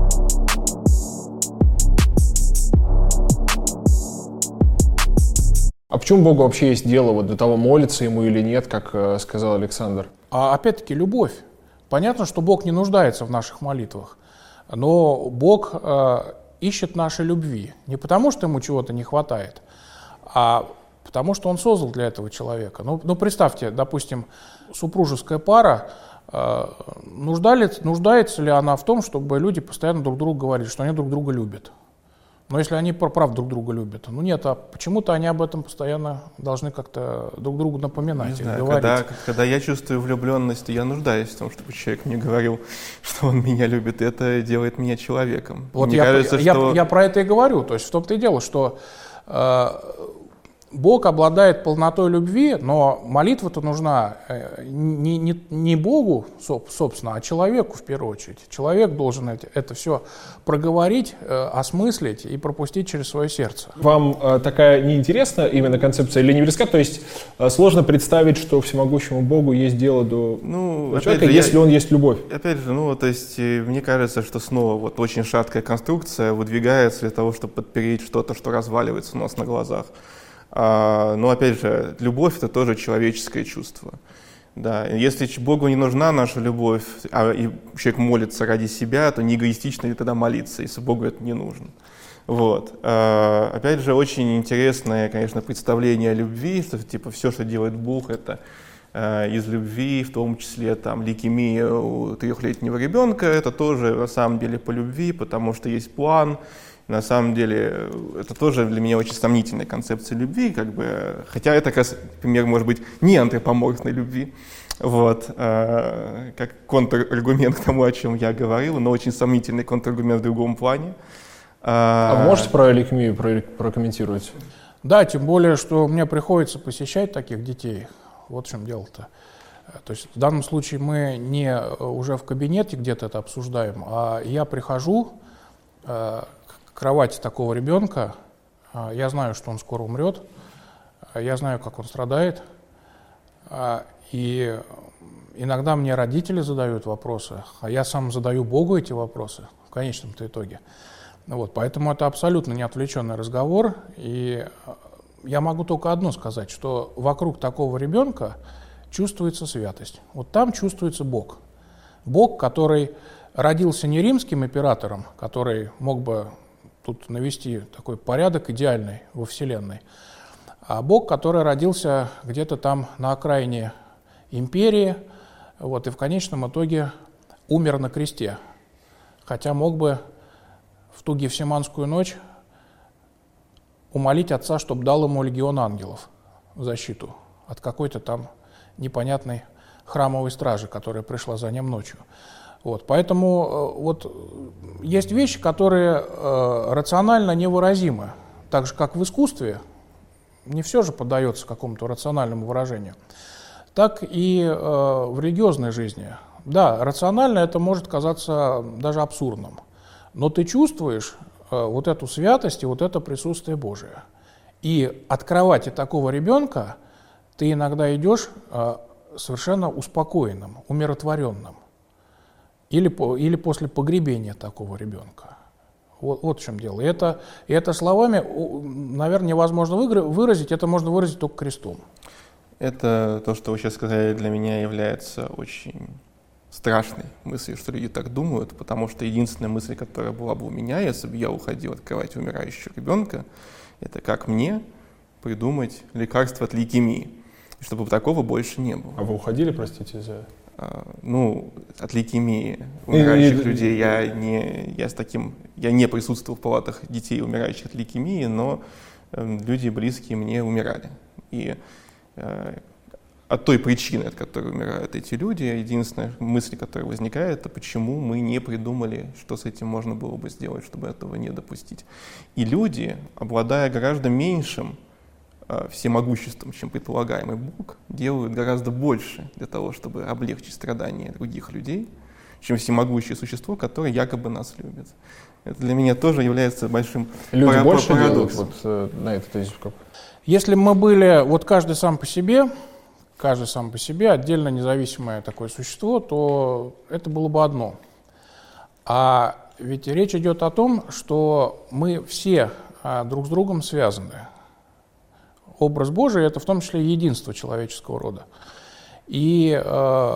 А почему Богу вообще есть дело вот до того, молится ему или нет, как э, сказал Александр? А опять-таки любовь. Понятно, что Бог не нуждается в наших молитвах, но Бог э, ищет нашей любви. Не потому, что ему чего-то не хватает, а потому что он создал для этого человека. Ну, ну представьте, допустим, супружеская пара, э, нуждали, нуждается ли она в том, чтобы люди постоянно друг другу говорили, что они друг друга любят? Но если они правда друг друга любят, ну нет, а почему-то они об этом постоянно должны как-то друг другу напоминать и говорить. Когда, когда я чувствую влюбленность, я нуждаюсь в том, чтобы человек мне говорил, что он меня любит, и это делает меня человеком. Вот мне я, кажется, я, что... я про это и говорю. То есть в том-то и дело, что э, Бог обладает полнотой любви, но молитва-то нужна не, не, не Богу, собственно, а человеку в первую очередь. Человек должен это, это все проговорить, осмыслить и пропустить через свое сердце. Вам э, такая неинтересна именно концепция или не близка? То есть э, сложно представить, что всемогущему Богу есть дело до, ну, до человека, же, если я, он есть любовь? Опять же, ну, то есть мне кажется, что снова вот очень шаткая конструкция выдвигается для того, чтобы подпереть что-то, что разваливается у нас на глазах. А, но опять же, любовь — это тоже человеческое чувство. Да. Если Богу не нужна наша любовь, а и человек молится ради себя, то не эгоистично ли тогда молиться, если Богу это не нужно? Вот. А, опять же, очень интересное, конечно, представление о любви, что типа все, что делает Бог, это а, из любви, в том числе там лейкемия у трехлетнего ребенка, это тоже на самом деле по любви, потому что есть план. На самом деле, это тоже для меня очень сомнительная концепция любви, как бы, хотя это, как раз, например, может быть, не антропоморфной любви, вот, э, как контраргумент к тому, о чем я говорил, но очень сомнительный контраргумент в другом плане. А вы можете про лейкемию прокомментировать? Да, тем более, что мне приходится посещать таких детей. Вот в чем дело-то. То есть в данном случае мы не уже в кабинете где-то это обсуждаем, а я прихожу э, к кровати такого ребенка, я знаю, что он скоро умрет, я знаю, как он страдает, и иногда мне родители задают вопросы, а я сам задаю Богу эти вопросы, конечном-то итоге. Вот, поэтому это абсолютно неотвлеченный разговор. И я могу только одно сказать, что вокруг такого ребенка чувствуется святость. Вот там чувствуется Бог. Бог, который родился не римским императором, который мог бы тут навести такой порядок идеальный во Вселенной, а Бог, который родился где-то там на окраине империи, вот, и в конечном итоге умер на кресте. Хотя мог бы в ту Гефсиманскую ночь умолить Отца, чтобы дал ему легион ангелов в защиту от какой-то там непонятной храмовой стражи, которая пришла за ним ночью. Вот, поэтому вот, есть вещи, которые э, рационально невыразимы. Так же, как в искусстве, не все же поддается какому-то рациональному выражению, так и э, в религиозной жизни. Да, рационально это может казаться даже абсурдным, но ты чувствуешь э, вот эту святость и вот это присутствие Божие. И от кровати такого ребенка ты иногда идешь э, совершенно успокоенным, умиротворенным. Или, по, или после погребения такого ребенка. Вот, вот в чем дело. И это, и это словами, наверное, невозможно выразить, это можно выразить только крестом. Это то, что вы сейчас сказали, для меня является очень страшной мыслью, что люди так думают, потому что единственная мысль, которая была бы у меня, если бы я уходил от кровати умирающего ребенка, это как мне придумать лекарство от лейкемии, чтобы такого больше не было. А вы уходили, простите, за... Ну, от лейкемии умирающих и, людей я не, я с таким, я не присутствовал в палатах детей, умирающих от лейкемии, но э, люди близкие мне умирали. И э, от той причины, от которой умирают эти люди, единственная мысль, которая возникает, это почему мы не придумали, что с этим можно было бы сделать, чтобы этого не допустить. И люди, обладая гораздо меньшим всемогуществом, чем предполагаемый Бог, делают гораздо больше для того, чтобы облегчить страдания других людей, чем всемогущее существо, которое якобы нас любит. Это для меня тоже является большим Люди пара- больше парадоксом. делают вот, на этот тезис? Если бы мы были вот каждый сам по себе, каждый сам по себе, отдельно независимое такое существо, то это было бы одно. А ведь речь идет о том, что мы все а, друг с другом связаны. Образ Божий – это в том числе единство человеческого рода. И э,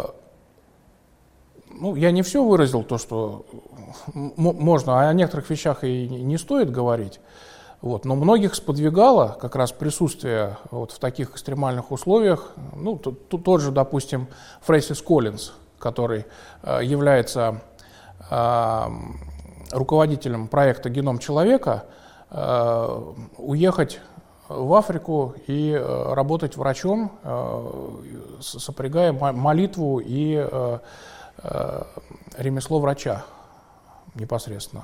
ну, я не все выразил, то, что можно, о некоторых вещах и не стоит говорить, вот, но многих сподвигало как раз присутствие вот в таких экстремальных условиях. Ну, тут, тут тот же, допустим, Фрэнсис Коллинз, который э, является э, руководителем проекта «Геном человека», э, уехать в Африку и э, работать врачом, э, сопрягая молитву и э, э, ремесло врача непосредственно.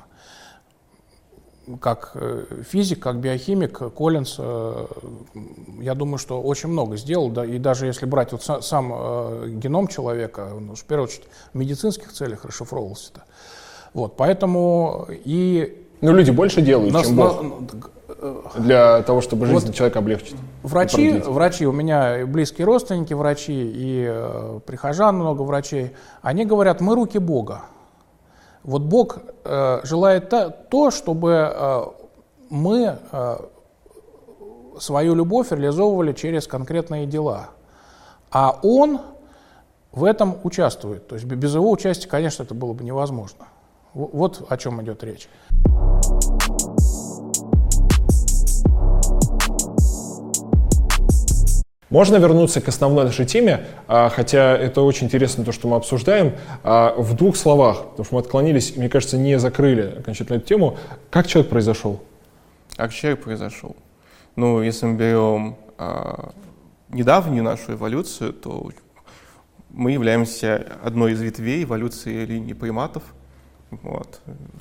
Как физик, как биохимик, Коллинз, э, я думаю, что очень много сделал, да, и даже если брать вот сам, сам э, геном человека, он, в первую очередь, в медицинских целях расшифровывался-то. Вот, поэтому и... Но люди больше делают, нас, чем Бог. Для того, чтобы жизнь вот человека облегчить. Врачи, врачи, у меня близкие родственники врачи, и э, прихожан много врачей, они говорят, мы руки Бога. Вот Бог э, желает та, то, чтобы э, мы э, свою любовь реализовывали через конкретные дела. А Он в этом участвует. То есть без его участия, конечно, это было бы невозможно. Вот о чем идет речь. Можно вернуться к основной нашей теме, хотя это очень интересно, то, что мы обсуждаем. В двух словах, потому что мы отклонились, мне кажется, не закрыли окончательно эту тему. Как человек произошел? Как человек произошел? Ну, если мы берем а, недавнюю нашу эволюцию, то мы являемся одной из ветвей эволюции линии приматов. Вот.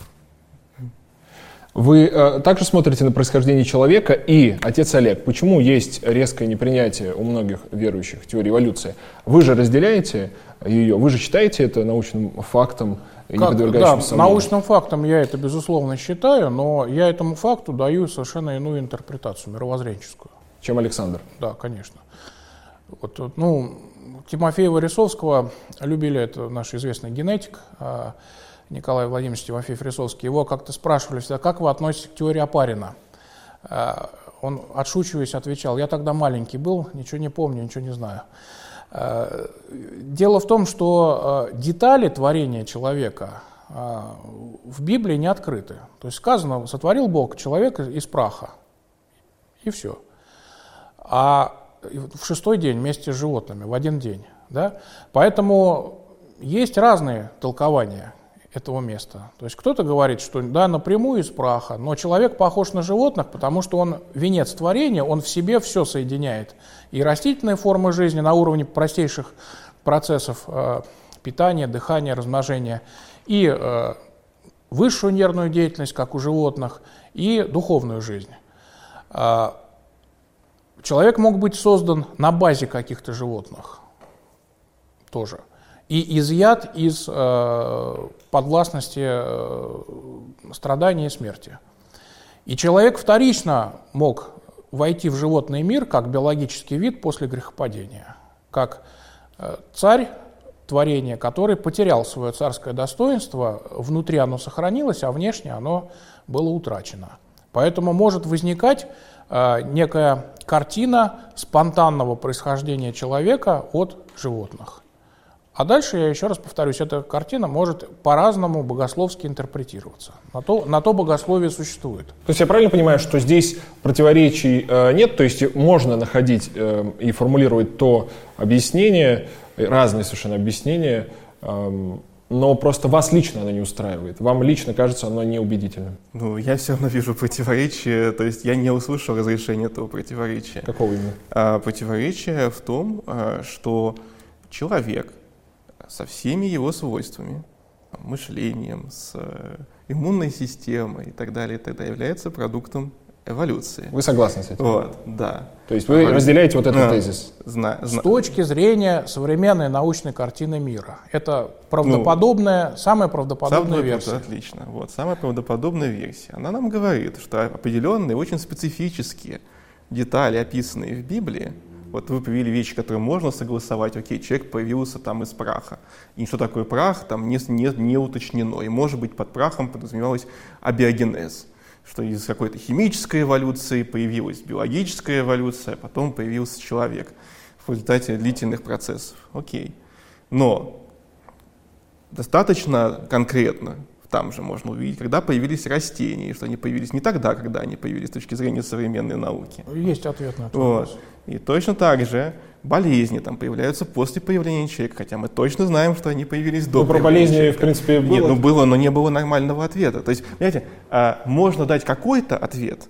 Вы э, также смотрите на происхождение человека и, отец Олег, почему есть резкое непринятие у многих верующих теории эволюции? Вы же разделяете ее, вы же считаете это научным фактом и не подвергающим да, сомнению? Научным фактом я это, безусловно, считаю, но я этому факту даю совершенно иную интерпретацию, мировоззренческую. Чем Александр? Да, конечно. Вот, ну, Тимофея Варисовского любили, это наш известный генетик, Николай Владимирович Тимофеев-Рисовский, его как-то спрашивали всегда, как вы относитесь к теории Опарина? Он, отшучиваясь, отвечал, я тогда маленький был, ничего не помню, ничего не знаю. Дело в том, что детали творения человека в Библии не открыты. То есть сказано, сотворил Бог человека из праха, и все. А в шестой день вместе с животными, в один день. Да? Поэтому есть разные толкования этого места. То есть кто-то говорит, что да, напрямую из праха, но человек похож на животных, потому что он венец творения, он в себе все соединяет. И растительные формы жизни на уровне простейших процессов э, питания, дыхания, размножения, и э, высшую нервную деятельность, как у животных, и духовную жизнь. Э, человек мог быть создан на базе каких-то животных тоже. И изъят из э, подвластности э, страдания и смерти. И человек вторично мог войти в животный мир как биологический вид после грехопадения, как э, царь творения, который потерял свое царское достоинство, внутри оно сохранилось, а внешне оно было утрачено. Поэтому может возникать э, некая картина спонтанного происхождения человека от животных. А дальше, я еще раз повторюсь, эта картина может по-разному богословски интерпретироваться. На то, на то богословие существует. То есть я правильно понимаю, что здесь противоречий э, нет? То есть можно находить э, и формулировать то объяснение, разные совершенно объяснения, э, но просто вас лично оно не устраивает. Вам лично кажется оно неубедительным. Ну, я все равно вижу противоречие, то есть я не услышал разрешения этого противоречия. Какого именно? А, противоречие в том, а, что человек со всеми его свойствами, мышлением, с иммунной системой и так далее, и так далее, является продуктом эволюции. Вы согласны с этим? Вот, да. То есть вы разделяете вот этот а, тезис? Зна, зна. С точки зрения современной научной картины мира. Это правдоподобная, ну, самая правдоподобная самая, версия. Отлично. Вот, самая правдоподобная версия. Она нам говорит, что определенные, очень специфические детали, описанные в Библии, вот вы привели вещи, которые можно согласовать. Окей, человек появился там из праха. И что такое прах, там не, не, не уточнено. И, может быть, под прахом подразумевалось абиогенез, что из какой-то химической эволюции появилась биологическая эволюция, а потом появился человек в результате длительных процессов. Окей. Но достаточно конкретно там же можно увидеть, когда появились растения, и что они появились не тогда, когда они появились с точки зрения современной науки. Есть ответ на это. Вот. И точно так же болезни там появляются после появления человека, хотя мы точно знаем, что они появились до. Ну, про болезни, человека. В принципе, было. Нет, ну было, но не было нормального ответа. То есть, понимаете, можно дать какой-то ответ,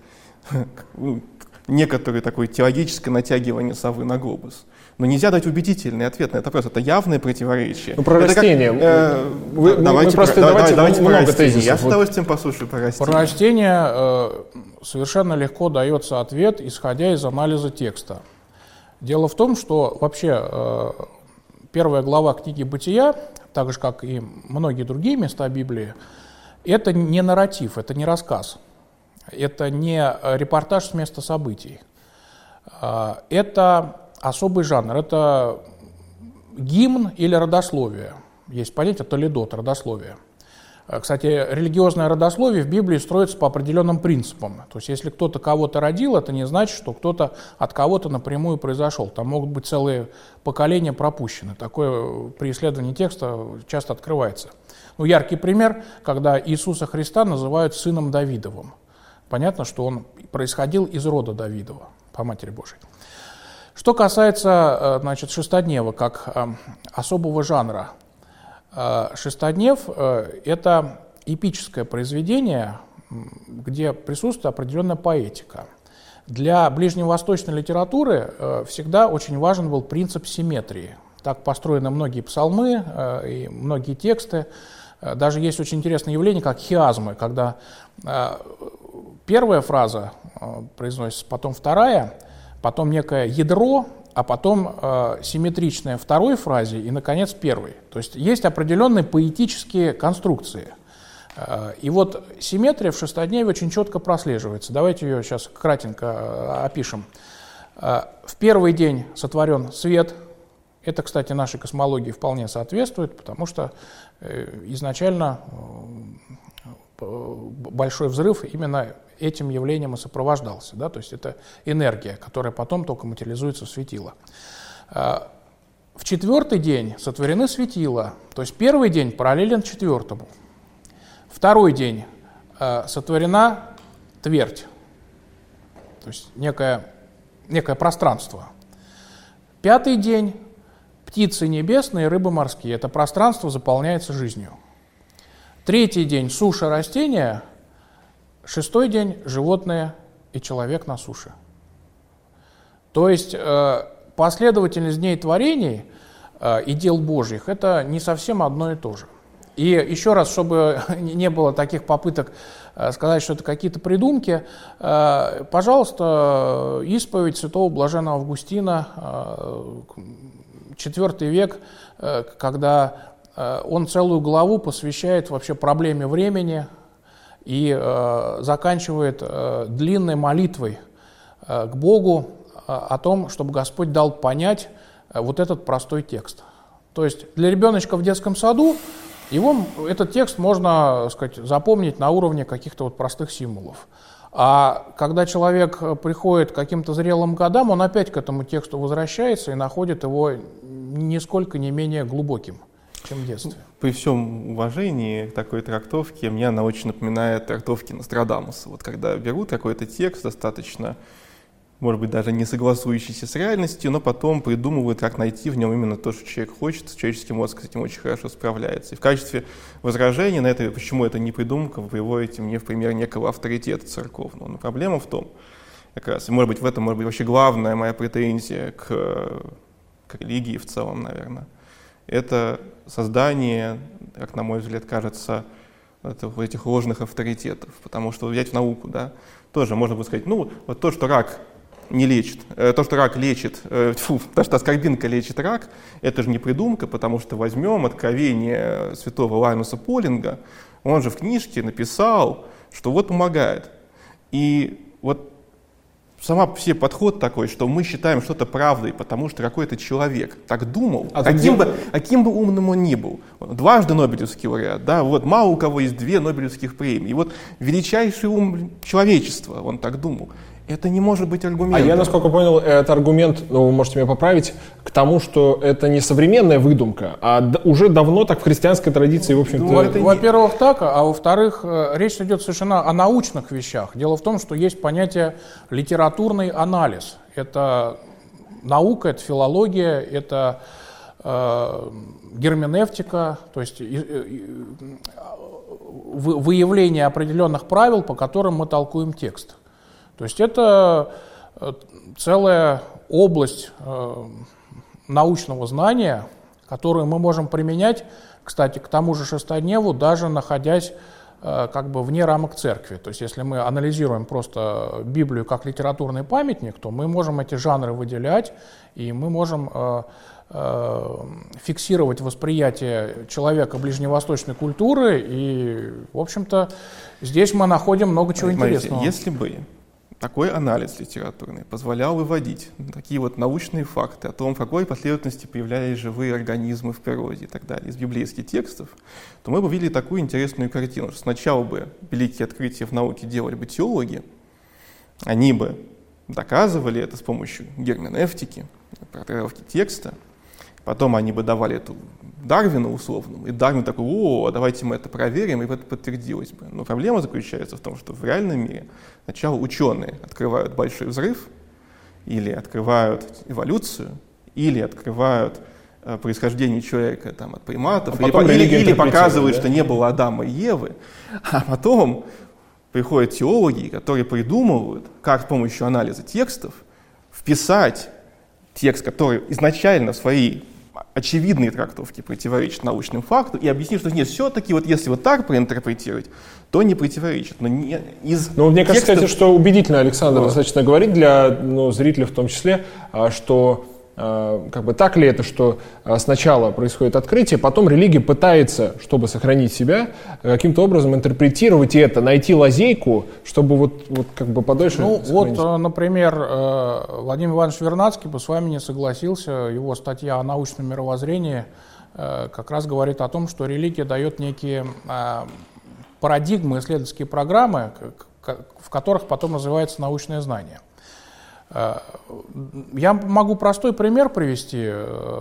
некоторое такое теологическое натягивание совы на глобус, но нельзя дать убедительный ответ на этот вопрос. Это явное противоречие. Ну, про это растения. Как, э, вы, давайте вы просто про, давайте, давайте много тезисов. Я с удовольствием послушаю про растения. Про растения э, совершенно легко дается ответ, исходя из анализа текста. Дело в том, что вообще э, первая глава книги «Бытия», так же, как и многие другие места Библии, это не нарратив, это не рассказ. Это не репортаж с места событий. Э, это особый жанр. Это гимн или родословие. Есть понятие толедот, родословие. Кстати, религиозное родословие в Библии строится по определенным принципам. То есть, если кто-то кого-то родил, это не значит, что кто-то от кого-то напрямую произошел. Там могут быть целые поколения пропущены. Такое при исследовании текста часто открывается. Ну, яркий пример, когда Иисуса Христа называют сыном Давидовым. Понятно, что он происходил из рода Давидова, по Матери Божией. Что касается, значит, шестоднева как особого жанра. Шестоднев – это эпическое произведение, где присутствует определенная поэтика. Для ближневосточной литературы всегда очень важен был принцип симметрии. Так построены многие псалмы и многие тексты. Даже есть очень интересное явление, как хиазмы, когда первая фраза произносится, потом вторая, потом некое ядро, а потом э, симметричное второй фразе и, наконец, первой. То есть есть определенные поэтические конструкции. Э, и вот симметрия в шестодневе очень четко прослеживается. Давайте ее сейчас кратенько э, опишем. Э, в первый день сотворен свет, Это, кстати, нашей космологии вполне соответствует, потому что изначально большой взрыв именно этим явлением и сопровождался. Да? То есть это энергия, которая потом только материализуется в светило. В четвертый день сотворены светила, то есть первый день параллелен четвертому. Второй день сотворена твердь, то есть некое, некое пространство. Пятый день птицы небесные, рыбы морские. Это пространство заполняется жизнью. Третий день суша, растения. Шестой день животные и человек на суше. То есть последовательность дней творений и дел Божьих – это не совсем одно и то же. И еще раз, чтобы не было таких попыток сказать, что это какие-то придумки, пожалуйста, исповедь святого блаженного Августина, четвёртый век, когда он целую главу посвящает вообще проблеме времени и заканчивает длинной молитвой к Богу о том, чтобы Господь дал понять вот этот простой текст. То есть для ребеночка в детском саду его, этот текст можно, так сказать, запомнить на уровне каких-то вот простых символов. А когда человек приходит к каким-то зрелым годам, он опять к этому тексту возвращается и находит его нисколько не менее глубоким, чем в детстве. При всем уважении к такой трактовке, мне она очень напоминает трактовки Нострадамуса. Вот когда берут какой-то текст достаточно, может быть, даже не согласующийся с реальностью, но потом придумывают, как найти в нем именно то, что человек хочет. Человеческий мозг с этим очень хорошо справляется. И в качестве возражения на это, почему это не придумка, вы приводите мне в пример некого авторитета церковного. Но проблема в том, как раз, и может быть в этом может быть вообще главная моя претензия к, к религии в целом, наверное, это создание, как на мой взгляд кажется, этих ложных авторитетов. Потому что взять в науку, да, тоже можно бы сказать, ну, вот то, что рак не лечит, то, что рак лечит, фу, то, что аскорбинка лечит рак, это же не придумка, потому что возьмем откровение святого Лайнуса Полинга, он же в книжке написал, что вот помогает. И вот сама по себе подход такой, что мы считаем что-то правдой, потому что какой-то человек так думал, а каким, бы, каким бы умным он ни был. Дважды Нобелевский лауреат, да, вот мало у кого есть две Нобелевских премии. И вот величайший ум человечества, он так думал. Это не может быть аргументом. А я, насколько понял, это аргумент, ну, вы можете меня поправить, к тому, что это не современная выдумка, а д- уже давно так в христианской традиции, в общем-то... Ну, это, во-первых, так, а во-вторых, речь идет совершенно о научных вещах. Дело в том, что есть понятие литературный анализ. Это наука, это филология, это э, герменевтика, то есть э, э, выявление определенных правил, по которым мы толкуем текст. То есть это целая область э, научного знания, которую мы можем применять, кстати, к тому же шестодневу, даже находясь э, как бы вне рамок церкви. То есть если мы анализируем просто Библию как литературный памятник, то мы можем эти жанры выделять, и мы можем э, э, фиксировать восприятие человека ближневосточной культуры, и, в общем-то, здесь мы находим много чего Смотрите, интересного. Если бы такой анализ литературный позволял выводить такие вот научные факты о том, в какой последовательности появлялись живые организмы в природе и так далее, из библейских текстов, то мы бы видели такую интересную картину, что сначала бы великие открытия в науке делали бы теологи, они бы доказывали это с помощью герменевтики, трактовки текста, потом они бы давали это Дарвину условному, и Дарвин такой: о, давайте мы это проверим, и это подтвердилось бы. Но проблема заключается в том, что в реальном мире сначала ученые открывают большой взрыв, или открывают эволюцию, или открывают э, происхождение человека там, от приматов, а или, или, или показывают, да? что не было Адама и Евы, а потом приходят теологи, которые придумывают, как с помощью анализа текстов вписать текст, который изначально в своей очевидные трактовки противоречат научным факту, и объяснить, что нет, все-таки вот если вот так проинтерпретировать, то не противоречит. Но не из ну, мне кажется, текстов... кстати, что убедительно Александр вот. достаточно говорит для ну, зрителей в том числе, что как бы так ли это, что сначала происходит открытие, потом религия пытается, чтобы сохранить себя, каким-то образом интерпретировать это, найти лазейку, чтобы вот, вот как бы подольше Ну сохранить. вот, например, Владимир Иванович Вернадский бы с вами не согласился, его статья о научном мировоззрении как раз говорит о том, что религия дает некие парадигмы, исследовательские программы, в которых потом развивается научное знание. Я могу простой пример привести.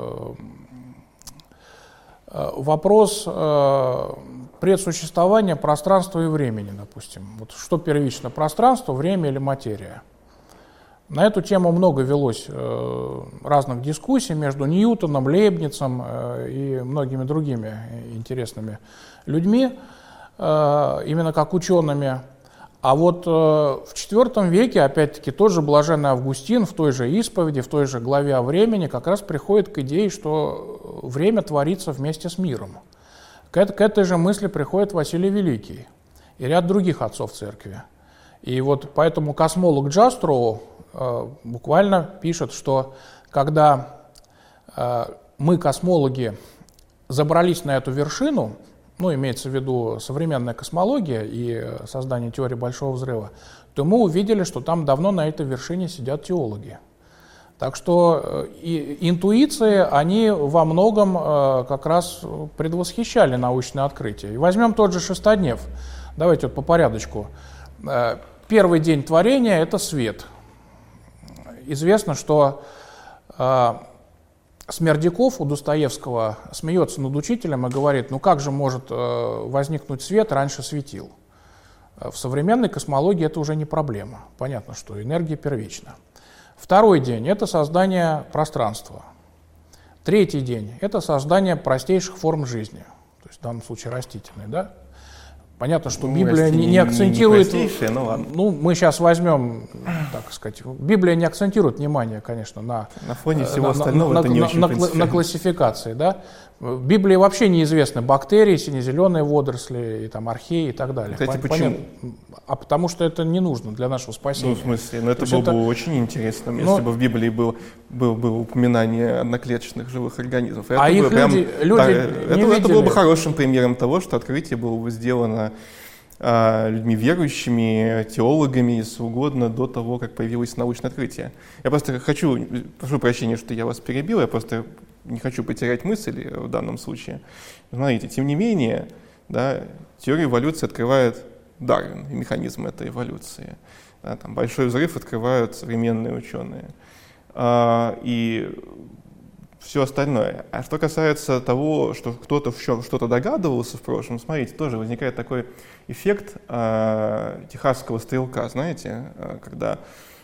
Вопрос предсуществования пространства и времени, допустим. Вот что первично, пространство, время или материя? На эту тему много велось разных дискуссий между Ньютоном, Лейбницем и многими другими интересными людьми, именно как учеными. А вот э, в четвёртом веке, опять-таки, тот же блаженный Августин в той же исповеди, в той же главе о времени как раз приходит к идее, что время творится вместе с миром. К, это, к этой же мысли приходит Василий Великий и ряд других отцов церкви. И вот поэтому космолог Джастроу э, буквально пишет, что когда э, мы, космологи, забрались на эту вершину, ну, имеется в виду современная космология и создание теории Большого Взрыва, то мы увидели, что там давно на этой вершине сидят теологи. Так что и интуиции, они во многом как раз предвосхищали научные открытия. И возьмем тот же шестоднев. Давайте вот по порядочку. Первый день творения – это свет. Известно, что Смердяков у Достоевского смеется над учителем и говорит, ну как же может э, возникнуть свет раньше светил? В современной космологии это уже не проблема. Понятно, что энергия первична. Второй день – это создание пространства. Третий день – это создание простейших форм жизни, то есть в данном случае растительной, да? Понятно, что ну, Библия не, не акцентирует, не ну, ладно. ну мы сейчас возьмем, так сказать, Библия не акцентирует внимание, конечно, на, на фоне всего на, остального, на, это на, не на, очень на, на классификации, да. В Библии вообще неизвестны бактерии, сине-зеленые водоросли, и, там, археи и так далее. Кстати, Пон, почему? Понятно? А потому что это не нужно для нашего спасения. Ну, в смысле, ну это было это... бы очень интересно, если Но... бы в Библии был, был, было упоминание одноклеточных живых организмов. А это их прям, люди, люди да, не это, видели. Это было бы хорошим примером того, что открытие было бы сделано а, людьми верующими, теологами, если угодно, до того, как появилось научное открытие. Я просто хочу, прошу прощения, что я вас перебил, я просто не хочу потерять мысль в данном случае. Смотрите, тем не менее, да, теория эволюции открывает Дарвин и механизм этой эволюции. Да, там Большой взрыв открывают современные ученые. А, и все остальное. А что касается того, что кто-то в чем что-то догадывался в прошлом, смотрите, тоже возникает такой эффект а, техасского стрелка, знаете, а, когда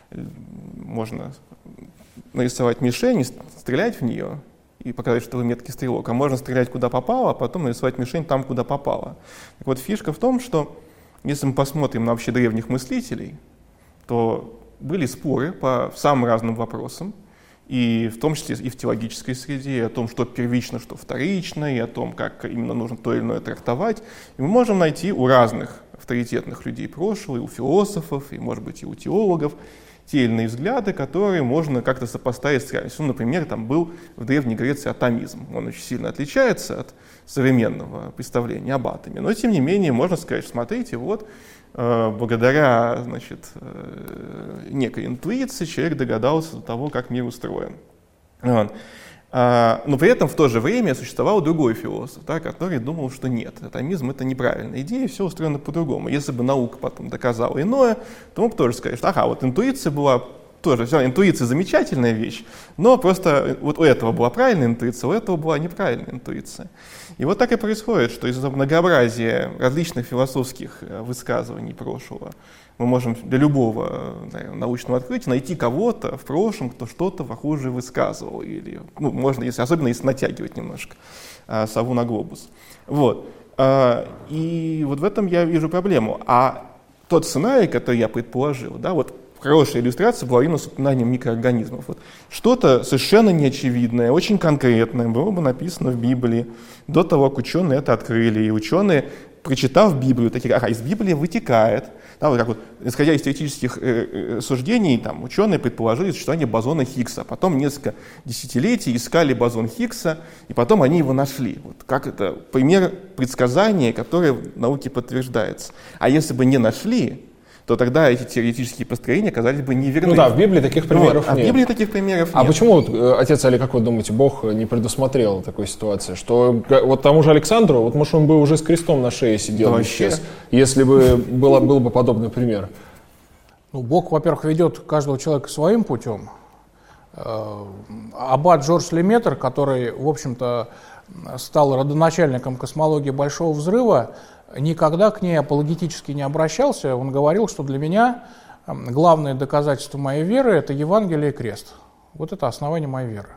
можно нарисовать мишень, стрелять в нее и показать, что вы меткий стрелок, а можно стрелять куда попало, а потом нарисовать мишень там, куда попало. Так вот, фишка в том, что если мы посмотрим на вообще древних мыслителей, то были споры по самым разным вопросам, и в том числе и в теологической среде, и о том, что первично, что вторично, и о том, как именно нужно то или иное трактовать. И мы можем найти у разных авторитетных людей прошлого, и у философов, и, может быть, и у теологов, те или иные взгляды, которые можно как-то сопоставить с реальностью. Ну, например, там был в Древней Греции атомизм. Он очень сильно отличается от современного представления об атоме. Но, тем не менее, можно сказать, что, смотрите, вот, э, благодаря, значит, э, некой интуиции человек догадался до того, как мир устроен. Вот. А, но при этом в то же время существовал другой философ, да, который думал, что нет, атомизм — это неправильная идея, все устроено по-другому. Если бы наука потом доказала иное, то мог тоже сказать, что ага, вот интуиция была тоже, все, интуиция замечательная вещь, но просто вот у этого была правильная интуиция, у этого была неправильная интуиция. И вот так и происходит, что из-за многообразия различных философских высказываний прошлого мы можем для любого, наверное, научного открытия найти кого-то в прошлом, кто что-то похожее высказывал. Или, ну, можно, если, особенно если натягивать немножко а, сову на глобус. Вот. А, и вот в этом я вижу проблему. А тот сценарий, который я предположил, да, вот хорошая иллюстрация была именно с упоминанием микроорганизмов. Вот. Что-то совершенно неочевидное, очень конкретное было бы написано в Библии до того, как ученые это открыли. И ученые прочитав Библию, такие, ага, из Библии вытекает, да, вот как вот, исходя из теоретических э, э, суждений, там, ученые предположили существование бозона Хиггса, потом несколько десятилетий искали бозон Хиггса, и потом они его нашли. Вот как это пример предсказания, которое в науке подтверждается. А если бы не нашли, то тогда эти теоретические построения оказались бы неверны. Ну да, в Библии таких примеров вот, нет. А в Библии таких примеров а нет. А почему, вот, отец Олег, как вы думаете, Бог не предусмотрел такой ситуации? Что вот тому же Александру, вот может он бы уже с крестом на шее сидел, да, исчез, если бы было, был бы подобный пример? Ну, Бог, во-первых, ведет каждого человека своим путем. Аббат Жорж Леметр, который, в общем-то, стал родоначальником космологии Большого Взрыва, никогда к ней апологетически не обращался. Он говорил, что для меня главное доказательство моей веры – это Евангелие и крест. Вот это основание моей веры.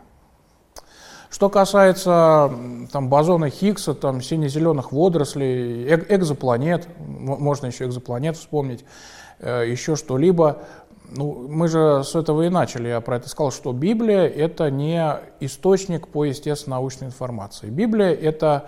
Что касается там, бозона Хиггса, там, сине-зеленых водорослей, э- экзопланет, можно еще экзопланет вспомнить, э- еще что-либо, ну, мы же с этого и начали. Я про это сказал, что Библия – это не источник по естественно-научной информации. Библия – это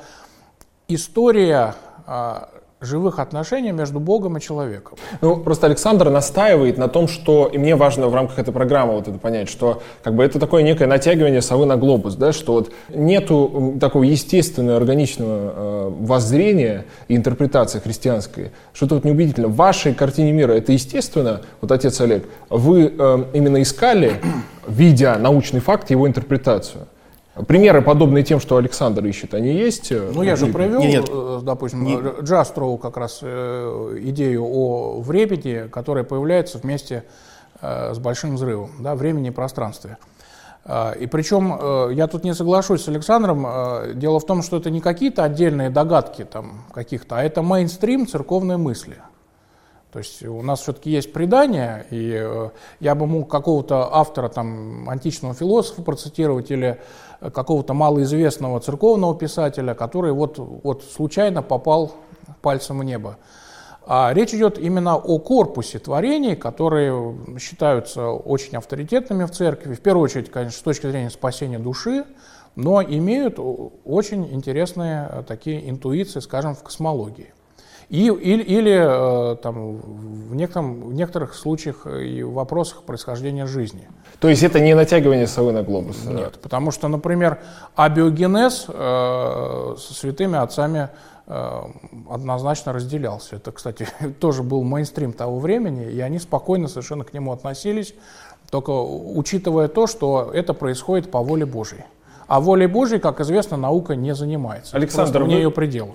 история живых отношений между Богом и человеком. Ну, просто Александр настаивает на том, что, и мне важно в рамках этой программы вот это понять, что как бы это такое некое натягивание совы на глобус, да, что вот нету такого естественного, органичного э, воззрения и интерпретации христианской, что-то вот неубедительно. В вашей картине мира это естественно, вот отец Олег, вы э, именно искали, видя научный факт, его интерпретацию. Примеры, подобные тем, что Александр ищет, они есть? Ну, я же привел, нет, допустим, нет. Джастроу как раз э, идею о времени, которая появляется вместе э, с Большим Взрывом, да, времени и пространстве. Э, и причем э, я тут не соглашусь с Александром. Э, дело в том, что это не какие-то отдельные догадки там, каких-то, а это мейнстрим церковной мысли. То есть у нас все-таки есть предание, и э, я бы мог какого-то автора, там, античного философа процитировать или какого-то малоизвестного церковного писателя, который вот, вот случайно попал пальцем в небо. А речь идет именно о корпусе творений, которые считаются очень авторитетными в церкви, в первую очередь, конечно, с точки зрения спасения души, но имеют очень интересные такие интуиции, скажем, в космологии. И, или или там, в, некотором, в некоторых случаях и в вопросах происхождения жизни. То есть это не натягивание совы на глобус? Нет, потому что, например, абиогенез э, со святыми отцами э, однозначно разделялся. Это, кстати, тоже был мейнстрим того времени, и они спокойно совершенно к нему относились, только учитывая то, что это происходит по воле Божьей. А волей Божьей, как известно, наука не занимается. Александр, просто вне вы... ее пределов.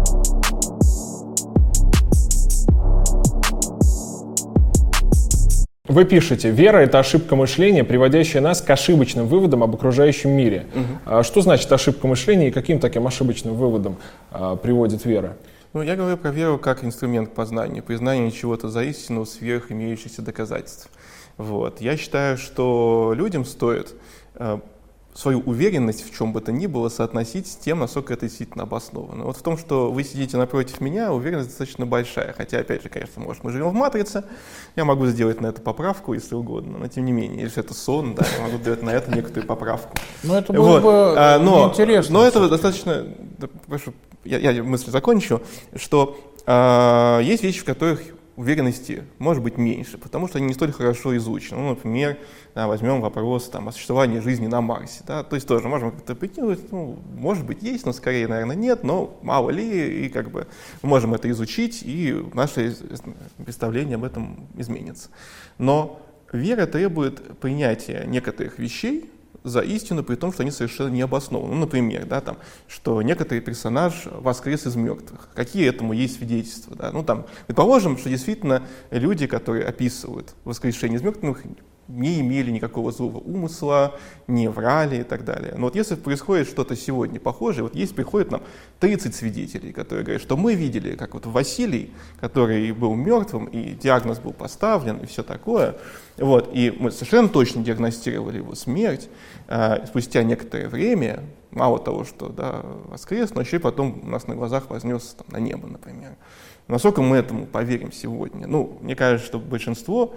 Вы пишете, вера – это ошибка мышления, приводящая нас к ошибочным выводам об окружающем мире. Угу. Что значит ошибка мышления и каким таким ошибочным выводом а, приводит вера? Ну, я говорю про веру как инструмент познания, признание чего-то за истину сверх имеющихся доказательств. Вот. Я считаю, что людям стоит э, свою уверенность в чем бы то ни было соотносить с тем, насколько это действительно обосновано. Вот в том, что вы сидите напротив меня, уверенность достаточно большая. Хотя, опять же, конечно, может, мы живем в матрице, я могу сделать на это поправку, если угодно, но тем не менее, если это сон, да, я могу сделать на это некоторую поправку. Но это было вот. бы а, но, интересно. Но это достаточно, да, прошу, я, я мысль закончу, что а, есть вещи, в которых уверенности может быть меньше, потому что они не столь хорошо изучены. Ну, например, да, возьмем вопрос там, о существовании жизни на Марсе. Да? То есть тоже можем как-то прикинуть, ну, может быть есть, но скорее, наверное, нет, но мало ли, и как бы мы можем это изучить, и наше представление об этом изменится. Но вера требует принятия некоторых вещей за истину, при том, что они совершенно не обоснованы. Ну, например, да, там, что некоторый персонаж воскрес из мертвых. Какие этому есть свидетельства? Да? Ну, там, предположим, что действительно люди, которые описывают воскрешение из мертвых, не имели никакого злого умысла, не врали и так далее. Но вот если происходит что-то сегодня похожее, вот есть, приходит нам тридцать свидетелей, которые говорят, что мы видели, как вот Василий, который был мертвым, и диагноз был поставлен, и все такое, вот, и мы совершенно точно диагностировали его смерть, а, спустя некоторое время, мало того, что да, воскрес, но еще и потом у нас на глазах вознесся там, на небо, например. Насколько мы этому поверим сегодня? Ну, мне кажется, что большинство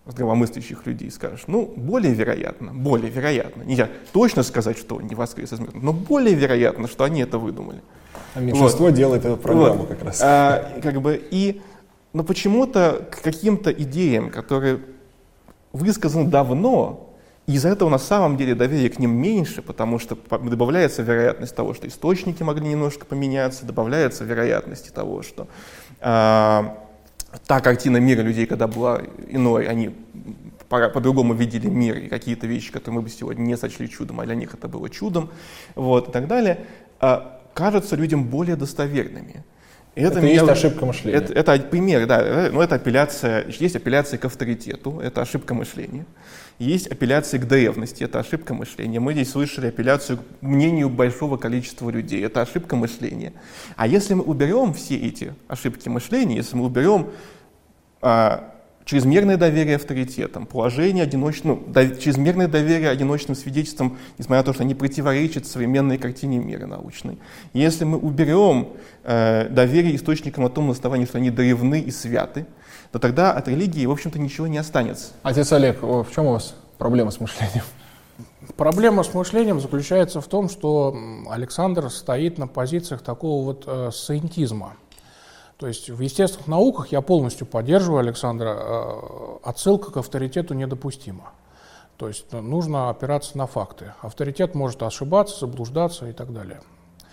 здравомыслящих людей, скажешь, ну, более вероятно, более вероятно, нельзя точно сказать, что он не воскрес из мертвых, но более вероятно, что они это выдумали. А меньшинство вот. делает эту программу вот. как раз. А, как бы, и, но почему-то к каким-то идеям, которые высказаны давно, из-за этого на самом деле доверие к ним меньше, потому что добавляется вероятность того, что источники могли немножко поменяться, добавляется вероятность того, что а, та картина мира людей, когда была иной, они по-другому видели мир, и какие-то вещи, которые мы бы сегодня не сочли чудом, а для них это было чудом, вот, и так далее, а, кажутся людям более достоверными. Это, это есть ошибка мышления. Это, это пример, да, но это апелляция, есть апелляция к авторитету, это ошибка мышления. Есть апелляция к древности, это ошибка мышления. Мы здесь слышали апелляцию к мнению большого количества людей, это ошибка мышления. А если мы уберем все эти ошибки мышления, если мы уберем а, чрезмерное доверие авторитетам, положение одиночным, ну, до, чрезмерное доверие одиночным свидетельствам, несмотря на то, что они противоречат современной картине мира научной. Если мы уберем э, доверие источникам о том основании, что они древны и святы, то тогда от религии, в общем-то, ничего не останется. Отец Олег, в чем у вас проблема с мышлением? Проблема с мышлением заключается в том, что Александр стоит на позициях такого вот э, саентизма. То есть в естественных науках я полностью поддерживаю Александра, э, отсылка к авторитету недопустима. То есть нужно опираться на факты. Авторитет может ошибаться, заблуждаться и так далее.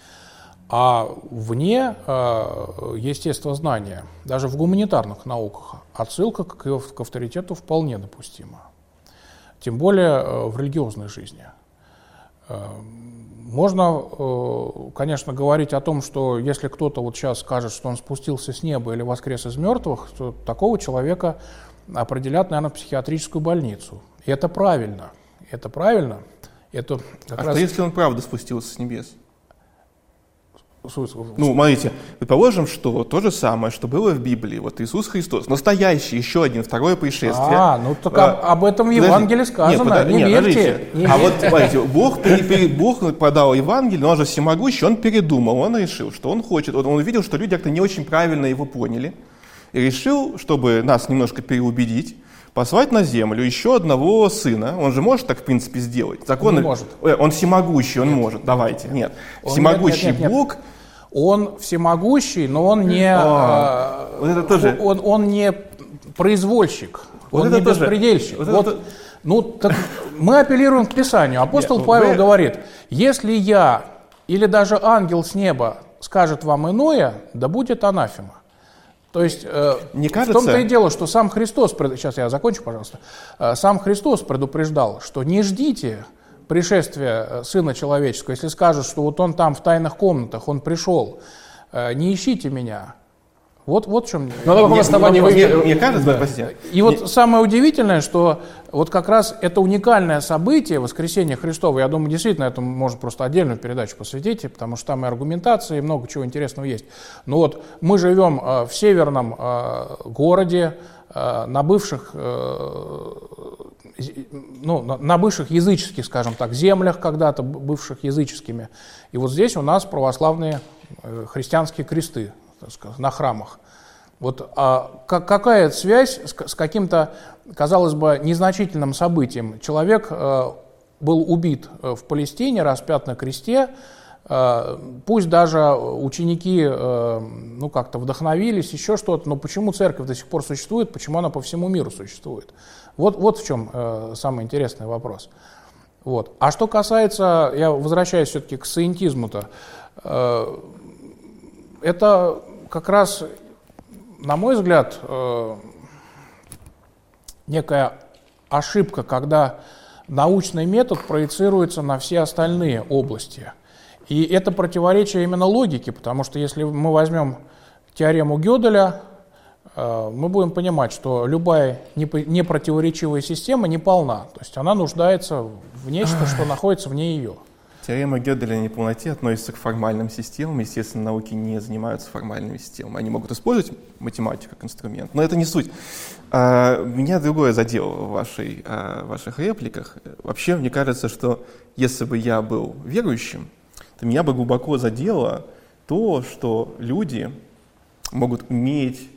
А вне э, естествознания, даже в гуманитарных науках, отсылка к, к авторитету вполне допустима. Тем более э, в религиозной жизни. Э, можно, э, конечно, говорить о том, что если кто-то вот сейчас скажет, что он спустился с неба или воскрес из мертвых, то такого человека определят, наверное, в психиатрическую больницу. И это правильно. Это правильно. Это как а раз... что если он правда спустился с небес? Ну, смотрите, предположим, что то же самое, что было в Библии, вот Иисус Христос, настоящий, еще один, второе пришествие. А, ну так а, об этом в Евангелии сказано, нет, не, нет, верьте. Не а верьте. вот, смотрите, Бог, пере, пере, Бог подал Евангелие, но он же всемогущий, он передумал, он решил, что он хочет, он увидел, что люди как-то не очень правильно его поняли, и решил, чтобы нас немножко переубедить, послать на землю еще одного сына. Он же может так, в принципе, сделать. Закон... Не может. Он всемогущий, он нет, может. Давайте. Нет. Он, всемогущий нет, нет, нет, Бог... Нет. Он всемогущий, но он не, а, э, вот это тоже... он, он не произвольщик, вот он это не тоже... беспредельщик. Вот вот, это... Ну, так мы апеллируем к Писанию. Апостол Нет, Павел вы... говорит, если я или даже ангел с неба скажет вам иное, да будет анафема. То есть э, Мне кажется... в том-то и дело, что сам Христос, сейчас я закончу, пожалуйста, э, сам Христос предупреждал, что не ждите пришествия Сына Человеческого. Если скажут, что вот он там в тайных комнатах, он пришел, э, не ищите меня. Вот, вот в чем... Но на каком основании вы... Мне, мне кажется, да. И вот самое удивительное, что вот как раз это уникальное событие, воскресение Христово, я думаю, действительно, этому можно просто отдельную передачу посвятить, потому что там и аргументация, и много чего интересного есть. Но вот мы живем э, в северном э, городе, э, на бывших... Э, ну, на, на бывших языческих, скажем так, землях когда-то, бывших языческими. И вот здесь у нас православные э, христианские кресты, так сказать, на храмах. Вот а, как, какая связь с, с каким-то, казалось бы, незначительным событием? Человек э, был убит в Палестине, распят на кресте, э, пусть даже ученики э, ну, как-то вдохновились, еще что-то, но почему церковь до сих пор существует, почему она по всему миру существует? Вот, вот в чем э, самый интересный вопрос. Вот. А что касается, я возвращаюсь все-таки к саентизму-то, э, это как раз, на мой взгляд, э, некая ошибка, когда научный метод проецируется на все остальные области. И это противоречие именно логике, потому что если мы возьмем теорему Гёделя, мы будем понимать, что любая непротиворечивая система не полна. То есть она нуждается в нечто, что находится вне ее. Теорема Гёделя о неполноте относится к формальным системам. Естественно, науки не занимаются формальными системами. Они могут использовать математику как инструмент, но это не суть. Меня другое задело в вашей, в ваших репликах. Вообще, мне кажется, что если бы я был верующим, то меня бы глубоко задело то, что люди могут иметь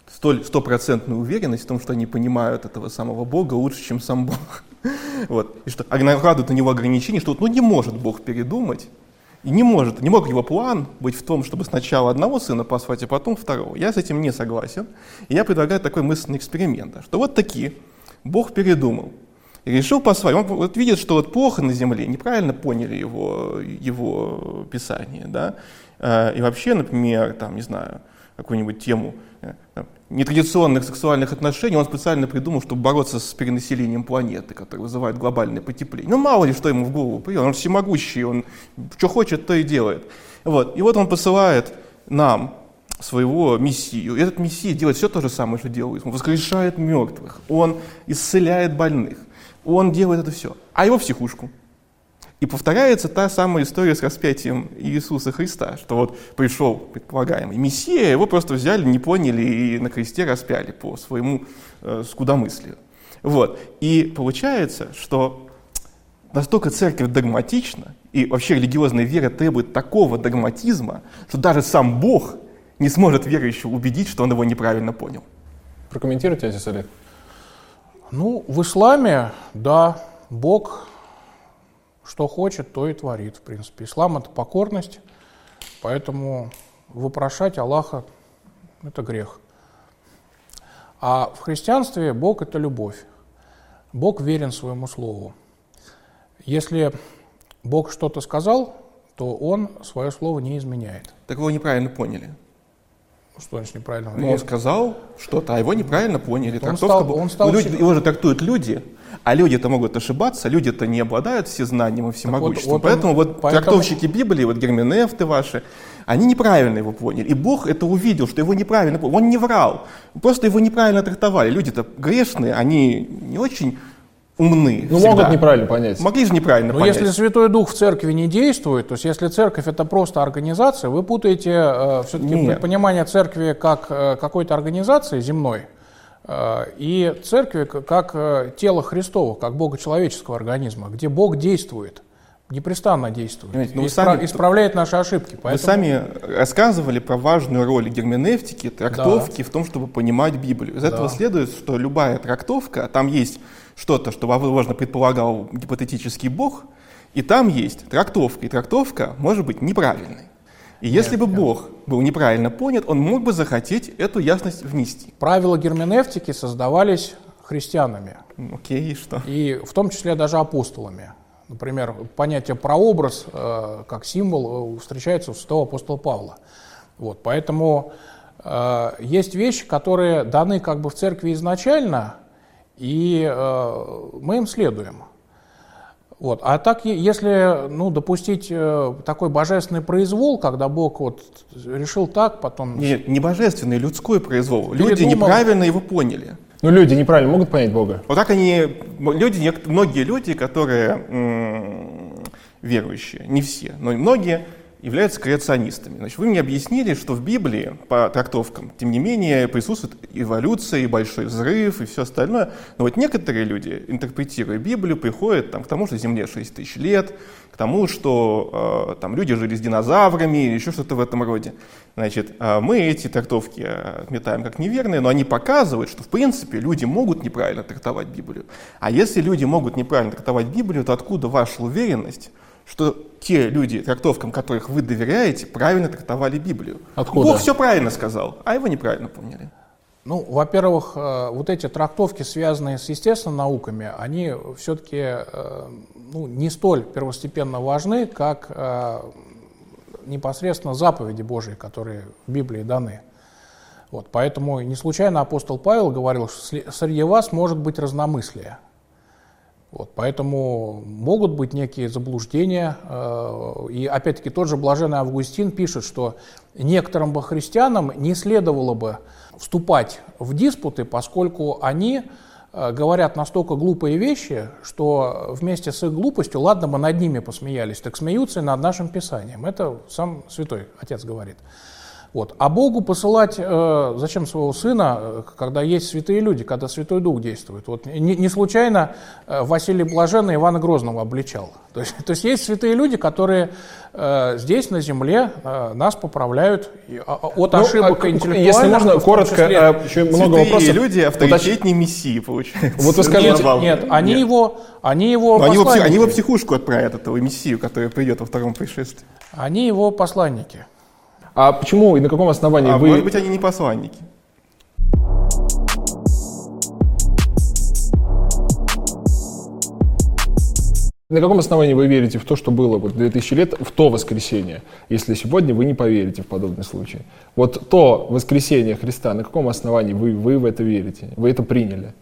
столь стопроцентную уверенность в том, что они понимают этого самого Бога лучше, чем сам Бог. Вот. И что накладывают на него ограничения, что ну, не может Бог передумать, и не может, не мог его план быть в том, чтобы сначала одного сына послать, а потом второго. Я с этим не согласен. И я предлагаю такой мысленный эксперимент, что вот такие Бог передумал и решил послать. Он вот видит, что вот плохо на земле, неправильно поняли его, его писание. Да? И вообще, например, там, не знаю, какую-нибудь тему там, нетрадиционных сексуальных отношений он специально придумал, чтобы бороться с перенаселением планеты, которое вызывает глобальное потепление. Ну, мало ли, что ему в голову придет. Он всемогущий, он что хочет, то и делает. Вот. И вот он посылает нам своего мессию. И этот мессия делает все то же самое, что делал Иисус. Он воскрешает мертвых, он исцеляет больных, он делает это все. А его в психушку. И повторяется та самая история с распятием Иисуса Христа, что вот пришел предполагаемый Мессия, его просто взяли, не поняли и на кресте распяли по своему э, скудомыслию. Вот. И получается, что настолько церковь догматична, и вообще религиозная вера требует такого догматизма, что даже сам Бог не сможет верующего убедить, что он его неправильно понял. Прокомментируйте, отец Олег. Ну, в исламе, да, Бог что хочет, то и творит, в принципе. Ислам — это покорность, поэтому вопрошать Аллаха — это грех. А в христианстве Бог — это любовь. Бог верен своему слову. Если Бог что-то сказал, то Он свое слово не изменяет. Так вы его неправильно поняли. Что значит неправильно? Ну, он сказал что-то, а его неправильно поняли. Он стал, он стал люди, его же трактуют люди, а люди-то могут ошибаться, люди-то не обладают всезнанием и всемогуществом. Вот, вот поэтому он, вот поэтому... трактовщики Библии, вот герменевты ваши, они неправильно его поняли. И Бог это увидел, что его неправильно поняли. Он не врал, просто его неправильно трактовали. Люди-то грешные, они не очень умны. Ну, всегда. могут неправильно понять. Могли же неправильно Но понять. если Святой Дух в церкви не действует, то есть если церковь — это просто организация, вы путаете э, все-таки понимание церкви как э, какой-то организации земной э, и церкви как э, тело Христово, как богочеловеческого организма, где Бог действует, непрестанно действует, ну, и вы сами, испра- исправляет наши ошибки. Поэтому... Вы сами рассказывали про важную роль герменевтики, трактовки да. в том, чтобы понимать Библию. Из да. этого следует, что любая трактовка, там есть что-то, что, возможно, предполагал гипотетический Бог, и там есть трактовка, и трактовка может быть неправильной. И нет, если бы нет. Бог был неправильно понят, он мог бы захотеть эту ясность внести. Правила герменевтики создавались христианами. Окей, и что? И в том числе даже апостолами. Например, понятие прообраз э, как символ встречается у святого апостола Павла. Вот, поэтому э, есть вещи, которые даны как бы в церкви изначально, и э, мы им следуем. Вот. А так, если ну, допустить э, такой божественный произвол, когда Бог вот решил так, потом... Нет, не божественный, людской произвол. Передумал. Люди неправильно его поняли. Ну, люди неправильно могут понять Бога? Вот так они, люди, многие люди, которые м- верующие, не все, но многие являются креационистами. Значит, вы мне объяснили, что в Библии, по трактовкам, тем не менее, присутствует эволюция, и большой взрыв, и все остальное. Но вот некоторые люди, интерпретируя Библию, приходят там, к тому, что Земле шесть тысяч лет, к тому, что э, там, люди жили с динозаврами, или еще что-то в этом роде. Значит, э, мы эти трактовки отметаем как неверные, но они показывают, что, в принципе, люди могут неправильно трактовать Библию. А если люди могут неправильно трактовать Библию, то откуда ваша уверенность, что те люди, трактовкам которых вы доверяете, правильно трактовали Библию? Откуда? Бог все правильно сказал, а его неправильно поняли. Ну, во-первых, вот эти трактовки, связанные с естественными науками, они все-таки ну, не столь первостепенно важны, как непосредственно заповеди Божьи, которые в Библии даны. Вот, поэтому не случайно апостол Павел говорил, что среди вас может быть разномыслие. Вот, поэтому могут быть некие заблуждения. И опять-таки тот же блаженный Августин пишет, что некоторым бы христианам не следовало бы вступать в диспуты, поскольку они говорят настолько глупые вещи, что вместе с их глупостью, ладно бы над ними посмеялись, так смеются и над нашим Писанием. Это сам Святой Отец говорит. Вот. А Богу посылать э, зачем своего сына, когда есть святые люди, когда Святой Дух действует? Вот не, не случайно э, Василий Блаженный Ивана Грозного обличал. То есть, то есть есть святые люди, которые э, здесь, на земле, э, нас поправляют от ну, ошибок а, интеллектуальных. Если можно, коротко, а, еще много святые вопросов. люди авторитетнее Мессии, получается. Вот вы сказали, нет, нет, они нет. его, они его они, его посланники. они его в психушку отправят, этого Мессию, который придет во втором пришествии. Они его посланники. А почему и на каком основании А вы... может быть, они не посланники. На каком основании вы верите в то, что было вот две тысячи лет, в то воскресенье, если сегодня вы не поверите в подобный случай? Вот то воскресенье Христа, на каком основании вы, вы в это верите? Вы это приняли?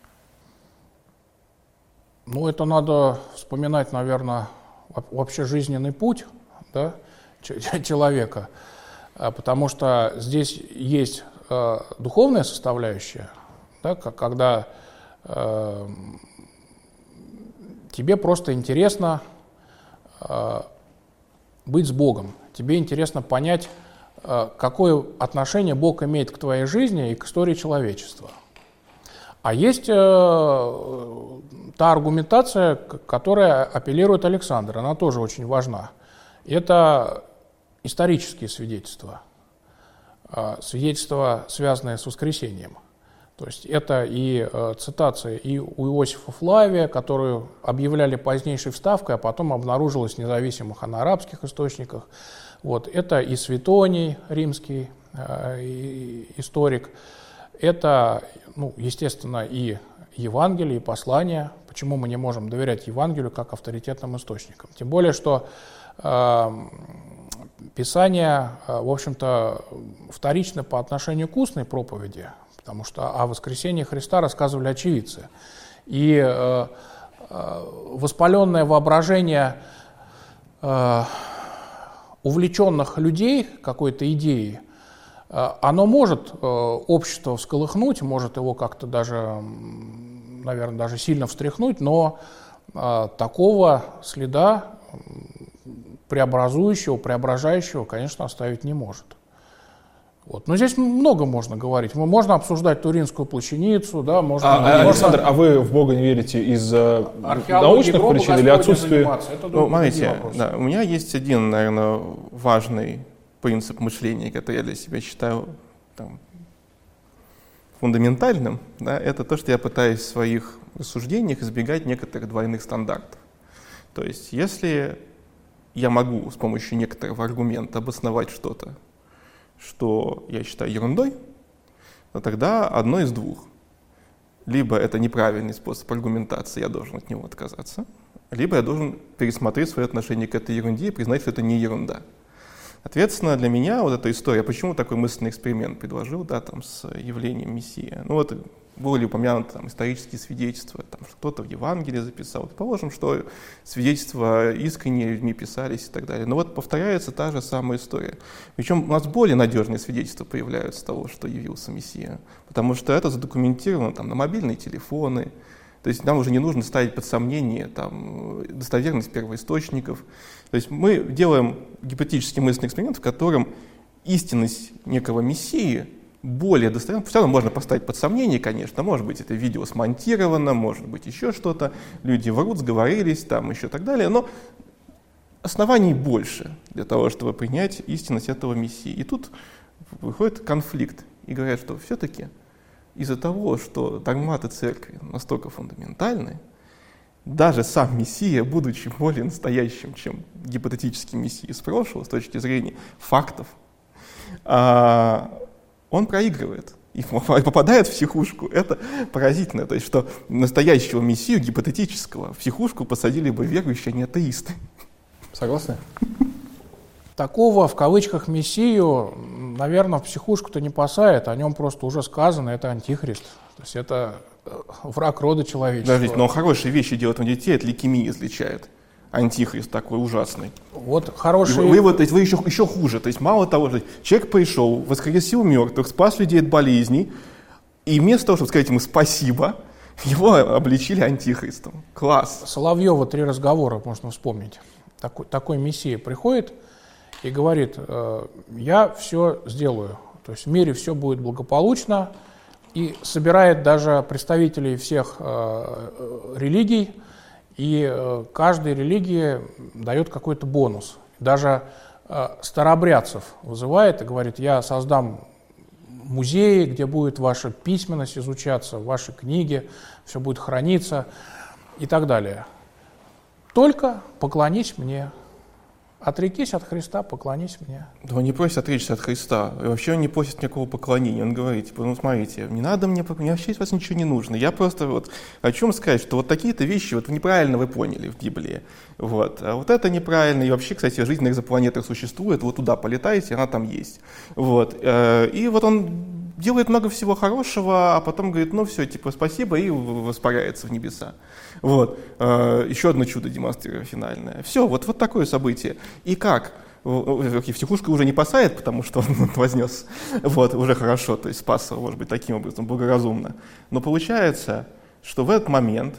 Ну, это надо вспоминать, наверное, вообще жизненный путь, да, человека. Потому что здесь есть э, духовная составляющая, да, когда э, тебе просто интересно э, быть с Богом, тебе интересно понять, э, какое отношение Бог имеет к твоей жизни и к истории человечества. А есть э, та аргументация, которая апеллирует Александр, она тоже очень важна. Это исторические свидетельства, свидетельства, связанные с воскресением. То есть это и э, цитация и у Иосифа Флавия, которую объявляли позднейшей вставкой, а потом обнаружилась в независимых анарабских источниках. Вот. Это и Светоний, римский э, и, историк. Это, ну, естественно, и Евангелие, и послания. Почему мы не можем доверять Евангелию как авторитетным источникам? Тем более, что э, Писание, в общем-то, вторично по отношению к устной проповеди, потому что о воскресении Христа рассказывали очевидцы. И э, э, воспаленное воображение э, увлеченных людей какой-то идеей, э, оно может э, общество всколыхнуть, может его как-то даже, наверное, даже сильно встряхнуть, но э, такого следа преобразующего, преображающего, конечно, оставить не может. Вот. Но здесь много можно говорить. Можно обсуждать Туринскую плащаницу, да, можно... А, можно... Александр, а вы в Бога не верите из-за научных причин или отсутствия? Ну, смотрите, да, у меня есть один, наверное, важный принцип мышления, который я для себя считаю там, фундаментальным. Да, это то, что я пытаюсь в своих рассуждениях избегать некоторых двойных стандартов. То есть, если я могу с помощью некоторого аргумента обосновать что-то, что я считаю ерундой, то тогда одно из двух. Либо это неправильный способ аргументации, я должен от него отказаться, либо я должен пересмотреть свое отношение к этой ерунде и признать, что это не ерунда. Соответственно, для меня вот эта история, почему такой мысленный эксперимент предложил, да, там, с явлением Мессии. Ну вот были упомянуты там, исторические свидетельства, там, что кто-то в Евангелии записал. Положим, что свидетельства искренние людьми писались и так далее. Но вот повторяется та же самая история. Причем у нас более надежные свидетельства появляются того, что явился Мессия. Потому что это задокументировано там, на мобильные телефоны. То есть нам уже не нужно ставить под сомнение там, достоверность первоисточников. То есть мы делаем гипотетический мысленный эксперимент, в котором истинность некого Мессии более достоверно. Все равно можно поставить под сомнение, конечно. Может быть, это видео смонтировано, может быть, еще что-то. Люди врут, сговорились, там еще так далее. Но оснований больше для того, чтобы принять истинность этого Мессии. И тут выходит конфликт. И говорят, что все-таки из-за того, что догматы церкви настолько фундаментальны, даже сам Мессия, будучи более настоящим, чем гипотетический Мессия из прошлого, с точки зрения фактов, он проигрывает и попадает в психушку. Это поразительно. То есть, что настоящего Мессию, гипотетического, в психушку посадили бы верующие, а не атеисты. Согласны? Такого, в кавычках, Мессию, наверное, в психушку-то не посадят, о нем просто уже сказано, это антихрист. То есть это враг рода человеческого. Подождите, но он хорошие вещи делает, он детей от лейкемии излечает. Антихрист такой ужасный. Вот хороший... Вы, вы, то есть, вы еще, еще хуже. То есть мало того, что человек пришел, воскресил мертвых, спас людей от болезней, и вместо того, чтобы сказать ему спасибо, его обличили антихристом. Класс. Соловьева три разговора можно вспомнить. Такой, такой Мессия приходит и говорит, я все сделаю, то есть в мире все будет благополучно, и собирает даже представителей всех религий, и каждой религии дает какой-то бонус. Даже старообрядцев вызывает и говорит, я создам музеи, где будет ваша письменность изучаться, ваши книги, все будет храниться и так далее. Только поклонись мне. Отрекись от Христа, поклонись мне. Да он не просит отречься от Христа. И вообще он не просит никакого поклонения. Он говорит, типа, ну смотрите, не надо мне, мне вообще от вас ничего не нужно. Я просто вот хочу вам сказать, что вот такие-то вещи вот неправильно вы поняли в Библии. Вот. А вот это неправильно. И вообще, кстати, жизнь на экзопланетах существует. Вот туда полетаете, она там есть. Вот. И вот он делает много всего хорошего, а потом говорит, ну все, типа, спасибо, и воспаряется в небеса. Вот. Еще одно чудо демонстрируя финальное. Все, вот, вот такое событие. И как? Евтихушка уже не посадит, потому что он вознес. Вот, уже хорошо, то есть спас его, может быть, таким образом, благоразумно. Но получается, что в этот момент,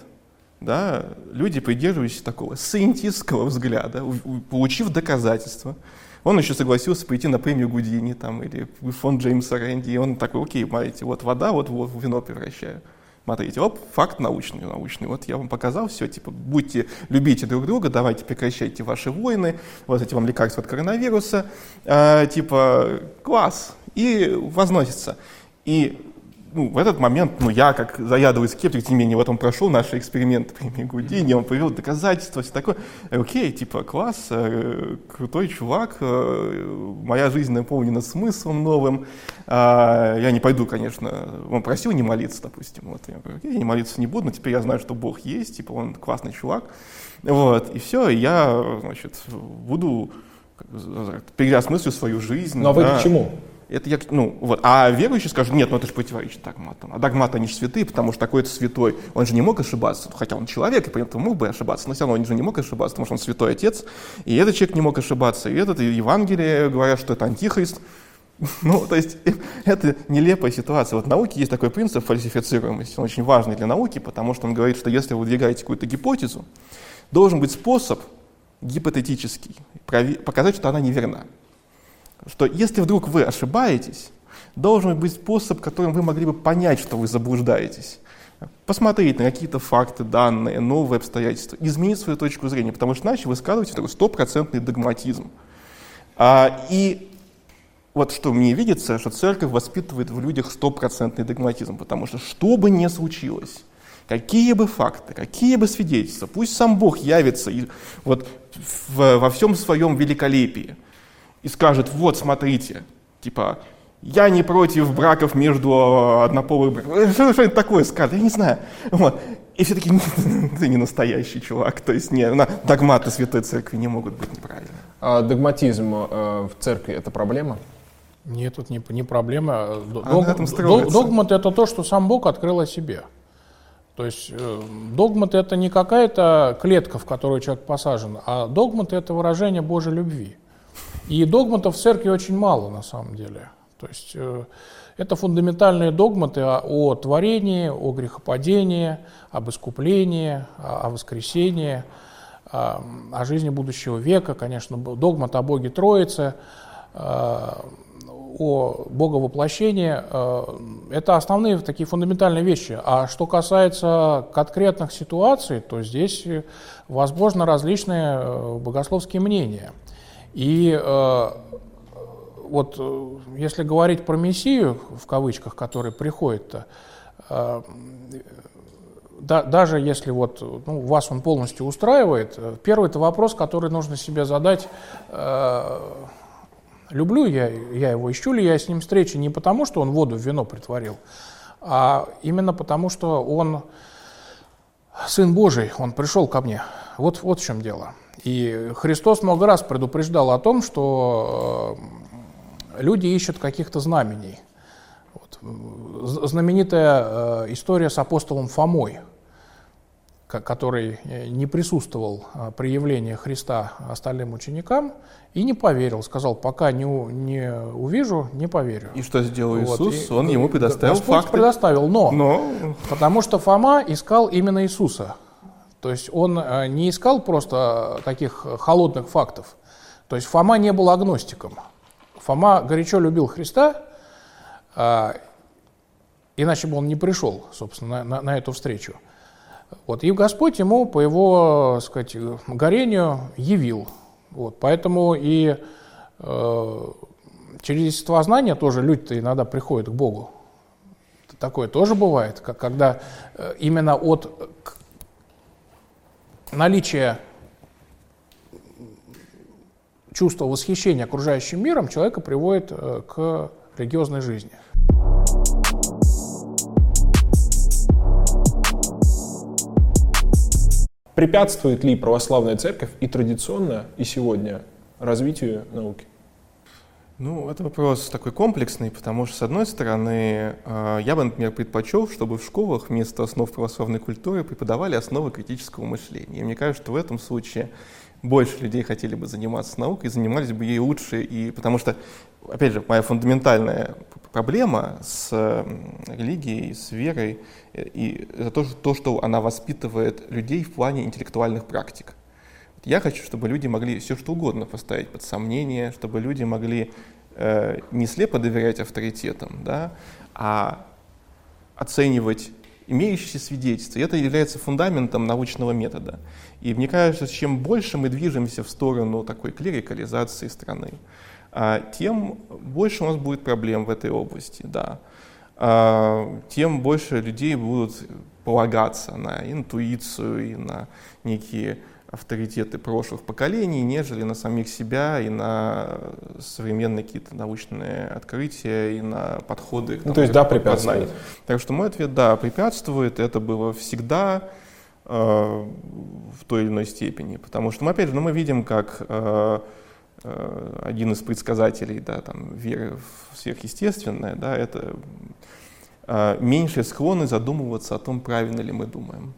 да, люди, придерживающиеся такого сcientistского взгляда, получив доказательства, он еще согласился пойти на премию Гудини там, или фонд Джеймса Рэнди, и он такой, окей, смотрите, вот вода, вот в вино превращаю. Смотрите, оп, факт научный, научный. Вот я вам показал все, типа, будьте, любите друг друга, давайте прекращайте ваши войны, вот эти вам лекарства от коронавируса, э, типа, класс, и возносится. И ну, в этот момент, ну, я, как заядлый скептик, тем не менее, вот он прошел наши эксперименты премии Гудини, он привел доказательства, все такое. Окей, типа, класс, э, крутой чувак, э, моя жизнь наполнена смыслом новым. Э, я не пойду, конечно, он просил не молиться, допустим. Вот, я говорю, окей, я не молиться не буду, но теперь я знаю, что Бог есть, типа, он классный чувак. Вот, и все, и я, значит, буду переосмыслю свою жизнь. Но да. вы к чему? Это я, ну, вот. А верующие скажут, нет, ну это же противоречит догматам. А догматы, они же святые, потому что такой-то святой, он же не мог ошибаться, хотя он человек, и поэтому мог бы ошибаться, но все равно он же не мог ошибаться, потому что он святой отец, и этот человек не мог ошибаться, и этот, и Евангелие говорят, что это антихрист. Ну, то есть, это нелепая ситуация. Вот в науке есть такой принцип фальсифицируемости, он очень важный для науки, потому что он говорит, что если вы выдвигаете какую-то гипотезу, должен быть способ гипотетический показать, что она неверна. Что если вдруг вы ошибаетесь, должен быть способ, которым вы могли бы понять, что вы заблуждаетесь. Посмотреть на какие-то факты, данные, новые обстоятельства, изменить свою точку зрения, потому что иначе вы складываете такой стопроцентный догматизм. А, и вот что мне видится, что церковь воспитывает в людях стопроцентный догматизм, потому что что бы ни случилось, какие бы факты, какие бы свидетельства, пусть сам Бог явится и, вот, в, во всем своем великолепии, и скажет, вот, смотрите, типа, я не против браков между однополых браками. Что-нибудь такое скажет, я не знаю. Вот. И все таки ты не настоящий чувак. То есть не, догматы Святой Церкви не могут быть неправильными. А догматизм э, в церкви – это проблема? Нет, это не, не проблема. Дог, а дог, догмат – это то, что сам Бог открыл о себе. То есть э, догмат – это не какая-то клетка, в которую человек посажен, а догмат – это выражение Божьей любви. И догматов в церкви очень мало на самом деле. То есть э, это фундаментальные догматы о, о творении, о грехопадении, об искуплении, о, о воскресении, о, о жизни будущего века, конечно, догмат о Боге Троице, э, о Боговоплощении. Э, это основные такие фундаментальные вещи. А что касается конкретных ситуаций, то здесь возможно различные э, богословские мнения. И э, вот э, если говорить про Мессию, в кавычках, который приходит, э, да, даже если вот, ну, вас он полностью устраивает, первый это вопрос, который нужно себе задать, э, люблю я, я его, ищу ли я с ним встречи не потому, что он воду в вино притворил, а именно потому, что он Сын Божий, он пришел ко мне. Вот, вот в чем дело. И Христос много раз предупреждал о том, что люди ищут каких-то знамений. Вот. Знаменитая история с апостолом Фомой, который не присутствовал при явлении Христа остальным ученикам и не поверил. Сказал, пока не, не увижу, не поверю. И что сделал Иисус? Вот. И, Он ему предоставил Господь факты. предоставил, но, но... Потому что Фома искал именно Иисуса. То есть он не искал просто таких холодных фактов. То есть Фома не был агностиком. Фома горячо любил Христа, а, иначе бы он не пришел, собственно, на, на, на эту встречу. Вот, и Господь ему по его, так сказать, горению явил. Вот, поэтому и э, через естествознание тоже люди-то иногда приходят к Богу. Такое тоже бывает, как, когда э, именно от к, наличия чувства восхищения окружающим миром человека приводит э, к религиозной жизни. Препятствует ли православная церковь и традиционно, и сегодня развитию науки? Ну, это вопрос такой комплексный, потому что, с одной стороны, я бы, например, предпочел, чтобы в школах вместо основ православной культуры преподавали основы критического мышления. И мне кажется, что в этом случае больше людей хотели бы заниматься наукой, занимались бы ей лучше, и потому что, опять же, моя фундаментальная проблема с религией, с верой, и это то, то, что она воспитывает людей в плане интеллектуальных практик. Я хочу, чтобы люди могли все что угодно поставить под сомнение, чтобы люди могли э, не слепо доверять авторитетам, да, а оценивать имеющиеся свидетельства. И это является фундаментом научного метода. И мне кажется, чем больше мы движемся в сторону такой клерикализации страны, а, тем больше у нас будет проблем в этой области, да. а, тем больше людей будут полагаться на интуицию и на некие авторитеты прошлых поколений, нежели на самих себя и на современные какие-то научные открытия и на подходы к ну, то есть, да, препятствует. Так что мой ответ — да, препятствует. Это было всегда э, в той или иной степени. Потому что, мы, опять же, ну, мы видим, как э, э, один из предсказателей, да, там, веры в сверхъестественное, да, это э, меньшие склонны задумываться о том, правильно ли мы думаем.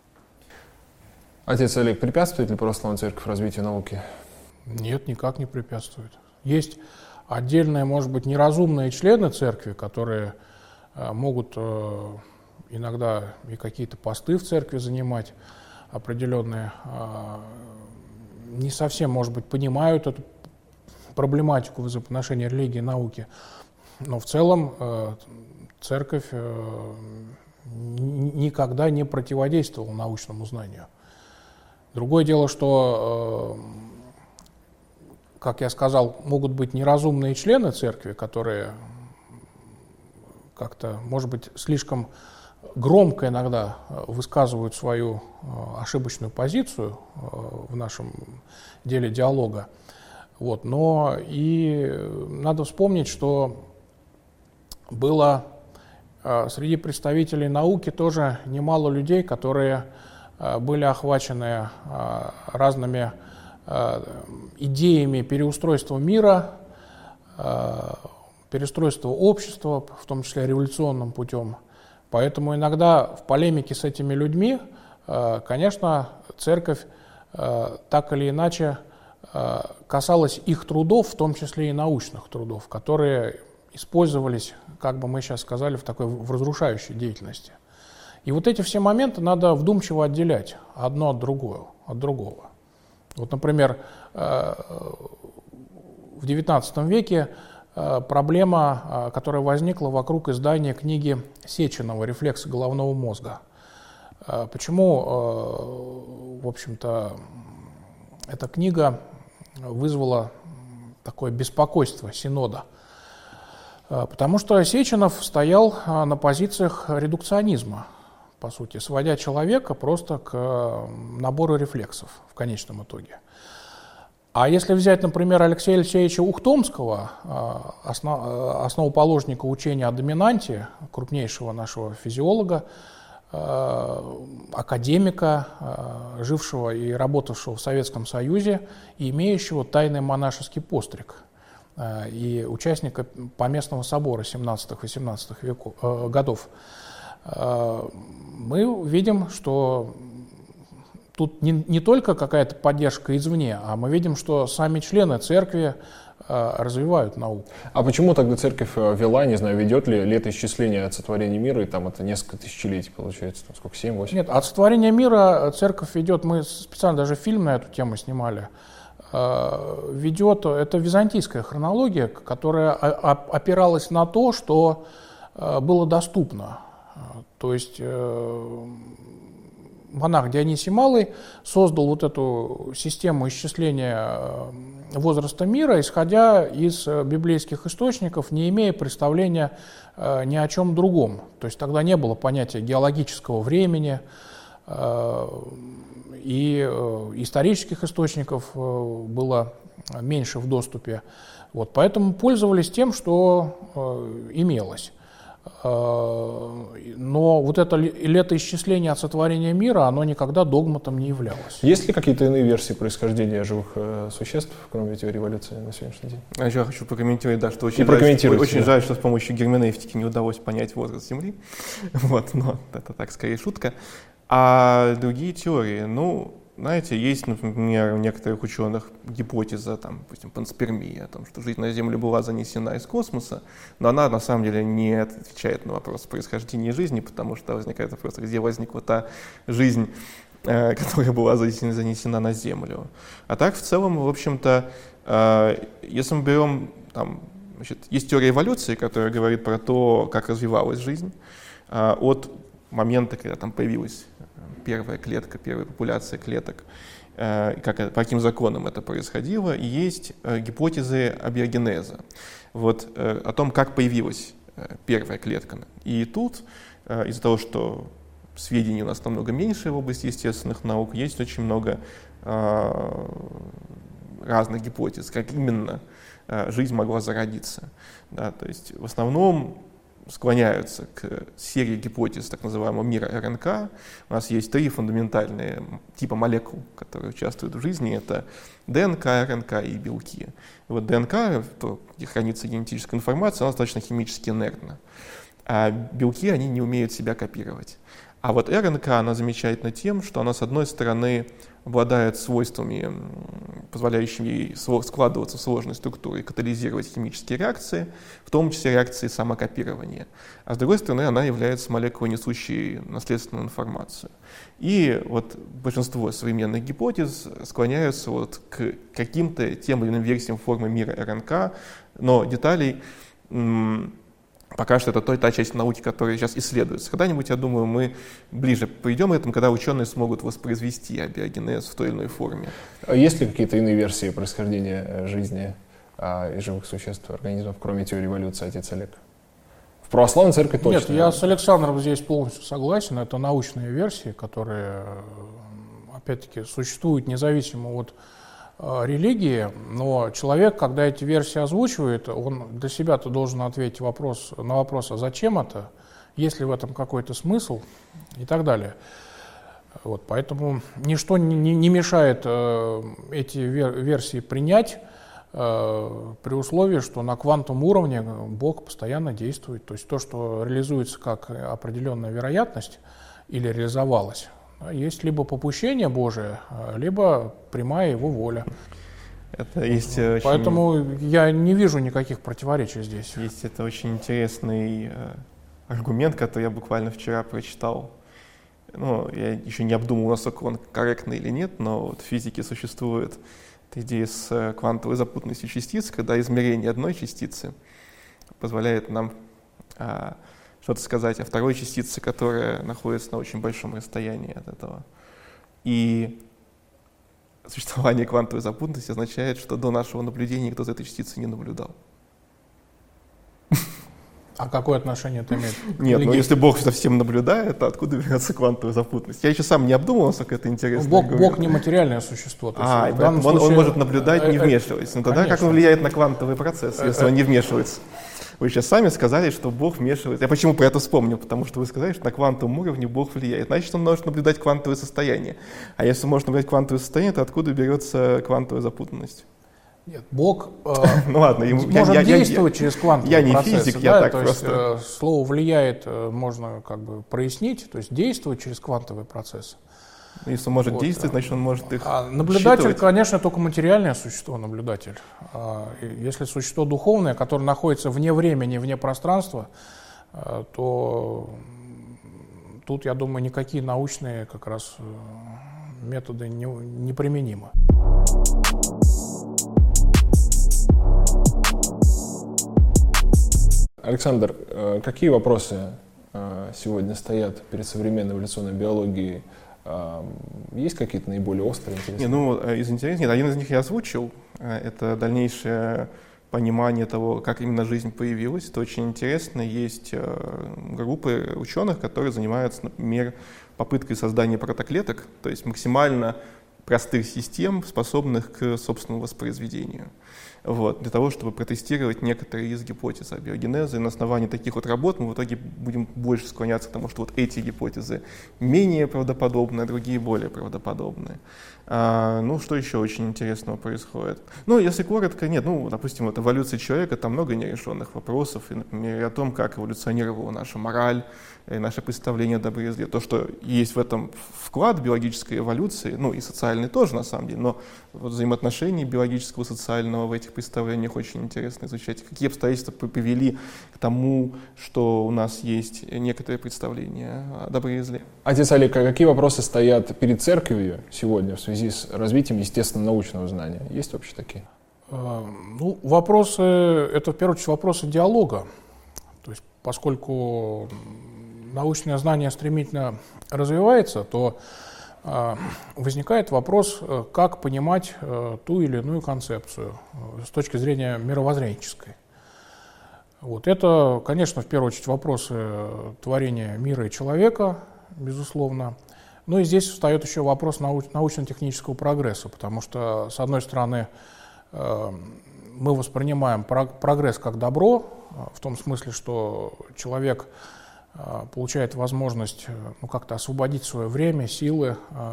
Отец Олег, препятствует ли православная церковь развитию науки? Нет, никак не препятствует. Есть отдельные, может быть, неразумные члены церкви, которые э, могут э, иногда и какие-то посты в церкви занимать определенные, э, не совсем, может быть, понимают эту проблематику взаимоотношения религии и науки. Но в целом э, церковь э, никогда не противодействовала научному знанию. Другое дело, что, как я сказал, могут быть неразумные члены церкви, которые как-то, может быть, слишком громко иногда высказывают свою ошибочную позицию в нашем деле диалога. Вот. Но и надо вспомнить, что было среди представителей науки тоже немало людей, которые были охвачены разными идеями переустройства мира, переустройства общества, в том числе революционным путем. Поэтому иногда в полемике с этими людьми, конечно, церковь так или иначе касалась их трудов, в том числе и научных трудов, которые использовались, как бы мы сейчас сказали, в такой в разрушающей деятельности. И вот эти все моменты надо вдумчиво отделять одно от другого. От другого. Вот, например, в девятнадцатом веке проблема, которая возникла вокруг издания книги Сеченова «Рефлексы головного мозга». Почему, в общем-то, эта книга вызвала такое беспокойство Синода? Потому что Сеченов стоял на позициях редукционизма, по сути, сводя человека просто к набору рефлексов в конечном итоге. А если взять, например, Алексея Алексеевича Ухтомского, основоположника учения о доминанте, крупнейшего нашего физиолога, академика, жившего и работавшего в Советском Союзе и имеющего тайный монашеский постриг, и участника Поместного собора семнадцатого-восемнадцатого веков, годов, мы видим, что тут не, не только какая-то поддержка извне, а мы видим, что сами члены церкви развивают науку. А почему тогда церковь вела, не знаю, ведет ли летоисчисление от сотворения мира, и там это несколько тысячелетий получается, там сколько, семь-восемь? Нет, от сотворения мира церковь ведет, мы специально даже фильм на эту тему снимали, ведет, это византийская хронология, которая опиралась на то, что было доступно. То есть монах Дионисий Малый создал вот эту систему исчисления возраста мира, исходя из библейских источников, не имея представления ни о чем другом. То есть тогда не было понятия геологического времени, и исторических источников было меньше в доступе. Вот, поэтому пользовались тем, что имелось. Но вот это летоисчисление от сотворения мира, оно никогда догматом не являлось. Есть ли какие-то иные версии происхождения живых э, существ, кроме теории эволюции на сегодняшний день? А еще я хочу прокомментировать, да, что очень, жаль, что, очень да. жаль, что с помощью герменевтики не удалось понять возраст Земли. Вот, но это так, скорее, шутка. А другие теории, ну, знаете, есть, например, у некоторых ученых гипотеза, там, допустим, панспермия, о том, что жизнь на Землю была занесена из космоса, но она на самом деле не отвечает на вопрос происхождения жизни, потому что возникает вопрос, где возникла та жизнь, э, которая была занесена на Землю. А так, в целом, в общем-то, э, если мы берем, там, значит, есть теория эволюции, которая говорит про то, как развивалась жизнь, э, от момента, когда там появилась первая клетка, первая популяция клеток, э, как, по каким законам это происходило, и есть э, гипотезы абиогенеза, вот, э, о том, как появилась э, первая клетка. И тут, э, из-за того, что сведений у нас намного меньше в области естественных наук, есть очень много э, разных гипотез, как именно э, жизнь могла зародиться. Да, то есть в основном склоняются к серии гипотез так называемого мира РНК. У нас есть три фундаментальные типа молекул, которые участвуют в жизни. Это ДНК, РНК и белки. И вот ДНК, где хранится генетическая информация, она достаточно химически инертна. А белки, они не умеют себя копировать. А вот РНК, она замечательна тем, что она, с одной стороны, обладает свойствами, позволяющими ей складываться в сложные структуры и катализировать химические реакции, в том числе реакции самокопирования. А с другой стороны, она является молекулой, несущей наследственную информацию. И вот большинство современных гипотез склоняются вот к каким-то тем или иным версиям формы мира РНК, но деталей м- пока что это той, та часть науки, которая сейчас исследуется. Когда-нибудь, я думаю, мы ближе придем к этому, когда ученые смогут воспроизвести абиогенез в той или иной форме. А есть ли какие-то иные версии происхождения жизни а, и живых существ, организмов, кроме теории эволюции, отец Олег? В православной церкви точно. Нет, я с Александром здесь полностью согласен. Это научные версии, которые, опять-таки, существуют независимо от религии, но человек, когда эти версии озвучивает, он для себя-то должен ответить вопрос, на вопрос, а зачем это, есть ли в этом какой-то смысл и так далее. Вот, поэтому ничто не, не мешает э, эти вер, версии принять э, при условии, что на квантовом уровне Бог постоянно действует. То есть то, что реализуется как определенная вероятность или реализовалось, есть либо попущение Божие, либо прямая его воля. Это есть очень... Поэтому я не вижу никаких противоречий здесь. Есть это очень интересный э, аргумент, который я буквально вчера прочитал. Ну, я еще не обдумал, насколько он корректный или нет, но вот в физике существует эта идея с квантовой запутанностью частиц, когда измерение одной частицы позволяет нам э, что-то сказать о второй частице, которая находится на очень большом расстоянии от этого. И существование квантовой запутанности означает, что до нашего наблюдения никто за этой частицей не наблюдал. А какое отношение это имеет? Нет, но если Бог совсем наблюдает, то откуда берется квантовая запутанность? Я еще сам не обдумал, насколько это интересно. Бог, Бог не материальное существо. А, он, случае... он может наблюдать, не вмешиваясь. Но тогда как он влияет на квантовый процесс, если он не вмешивается? Вы сейчас сами сказали, что Бог вмешивается. Я почему про это вспомнил? Потому что вы сказали, что на квантовом уровне Бог влияет. Значит, он может наблюдать квантовое состояние. А если он может наблюдать квантовое состояние, то откуда берется квантовая запутанность? Нет, Бог э, ну, ладно, может я, действовать я, через квантовый я не процесс. Физик, да, я так то просто... есть, э, слово «влияет» можно как бы прояснить, то есть действовать через квантовый процесс. Если он может вот. действовать, значит, он может их а наблюдатель, считывать. Конечно, только материальное существо, наблюдатель. А если существо духовное, которое находится вне времени, вне пространства, то тут, я думаю, никакие научные как раз методы не, неприменимы. Александр, какие вопросы сегодня стоят перед современной эволюционной биологией? Есть какие-то наиболее острые, интересные? Не, ну, из интересных, нет, один из них я озвучил. Это дальнейшее понимание того, как именно жизнь появилась. Это очень интересно. Есть группы ученых, которые занимаются, например, попыткой создания протоклеток, то есть максимально простых систем, способных к собственному воспроизведению. Вот, для того, чтобы протестировать некоторые из гипотез абиогенеза. И на основании таких вот работ мы в итоге будем больше склоняться к тому, что вот эти гипотезы менее правдоподобны, а другие более правдоподобны. А, ну, что еще очень интересного происходит? Ну, если коротко, нет, ну, допустим, вот эволюция человека, там много нерешенных вопросов, и, например, о том, как эволюционировала наша мораль, и наше представление о добре и зле. То, что есть в этом вклад биологической эволюции, ну, и социальной тоже, на самом деле, но вот взаимоотношения биологического и социального в этих представлениях очень интересно изучать. Какие обстоятельства привели к тому, что у нас есть некоторые представления о добре и зле. Отец Олег, а какие вопросы стоят перед церковью сегодня в связи с развитием естественно-научного знания? Есть вообще такие? Ну, вопросы, это в первую очередь вопросы диалога. То есть, поскольку научное знание стремительно развивается, то э, возникает вопрос, как понимать э, ту или иную концепцию э, с точки зрения мировоззренческой. Вот. Это, конечно, в первую очередь вопросы творения мира и человека, безусловно. Но и здесь встает еще вопрос науч- научно-технического прогресса, потому что, с одной стороны, э, мы воспринимаем про- прогресс как добро, в том смысле, что человек получает возможность ну, как-то освободить свое время, силы,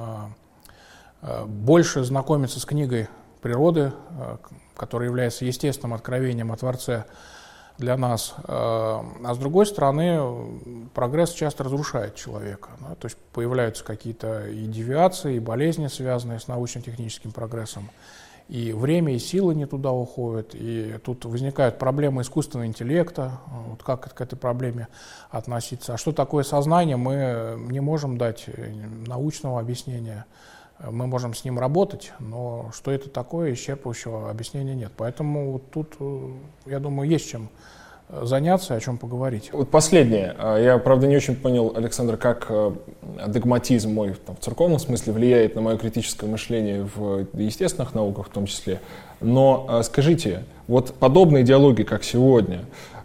больше знакомиться с книгой природы, которая является естественным откровением о Творце для нас. А с другой стороны, прогресс часто разрушает человека. Да? То есть появляются какие-то и девиации, и болезни, связанные с научно-техническим прогрессом. И время, и силы не туда уходят, и тут возникают проблемы искусственного интеллекта, вот как к этой проблеме относиться. А что такое сознание, мы не можем дать научного объяснения. Мы можем с ним работать, но что это такое, исчерпывающего объяснения нет. Поэтому вот тут, я думаю, есть чем заняться, о чем поговорить. Вот последнее. Я, правда, не очень понял, Александр, как догматизм мой там, в церковном смысле влияет на мое критическое мышление в естественных науках в том числе. Но скажите, вот подобные диалоги, как сегодня,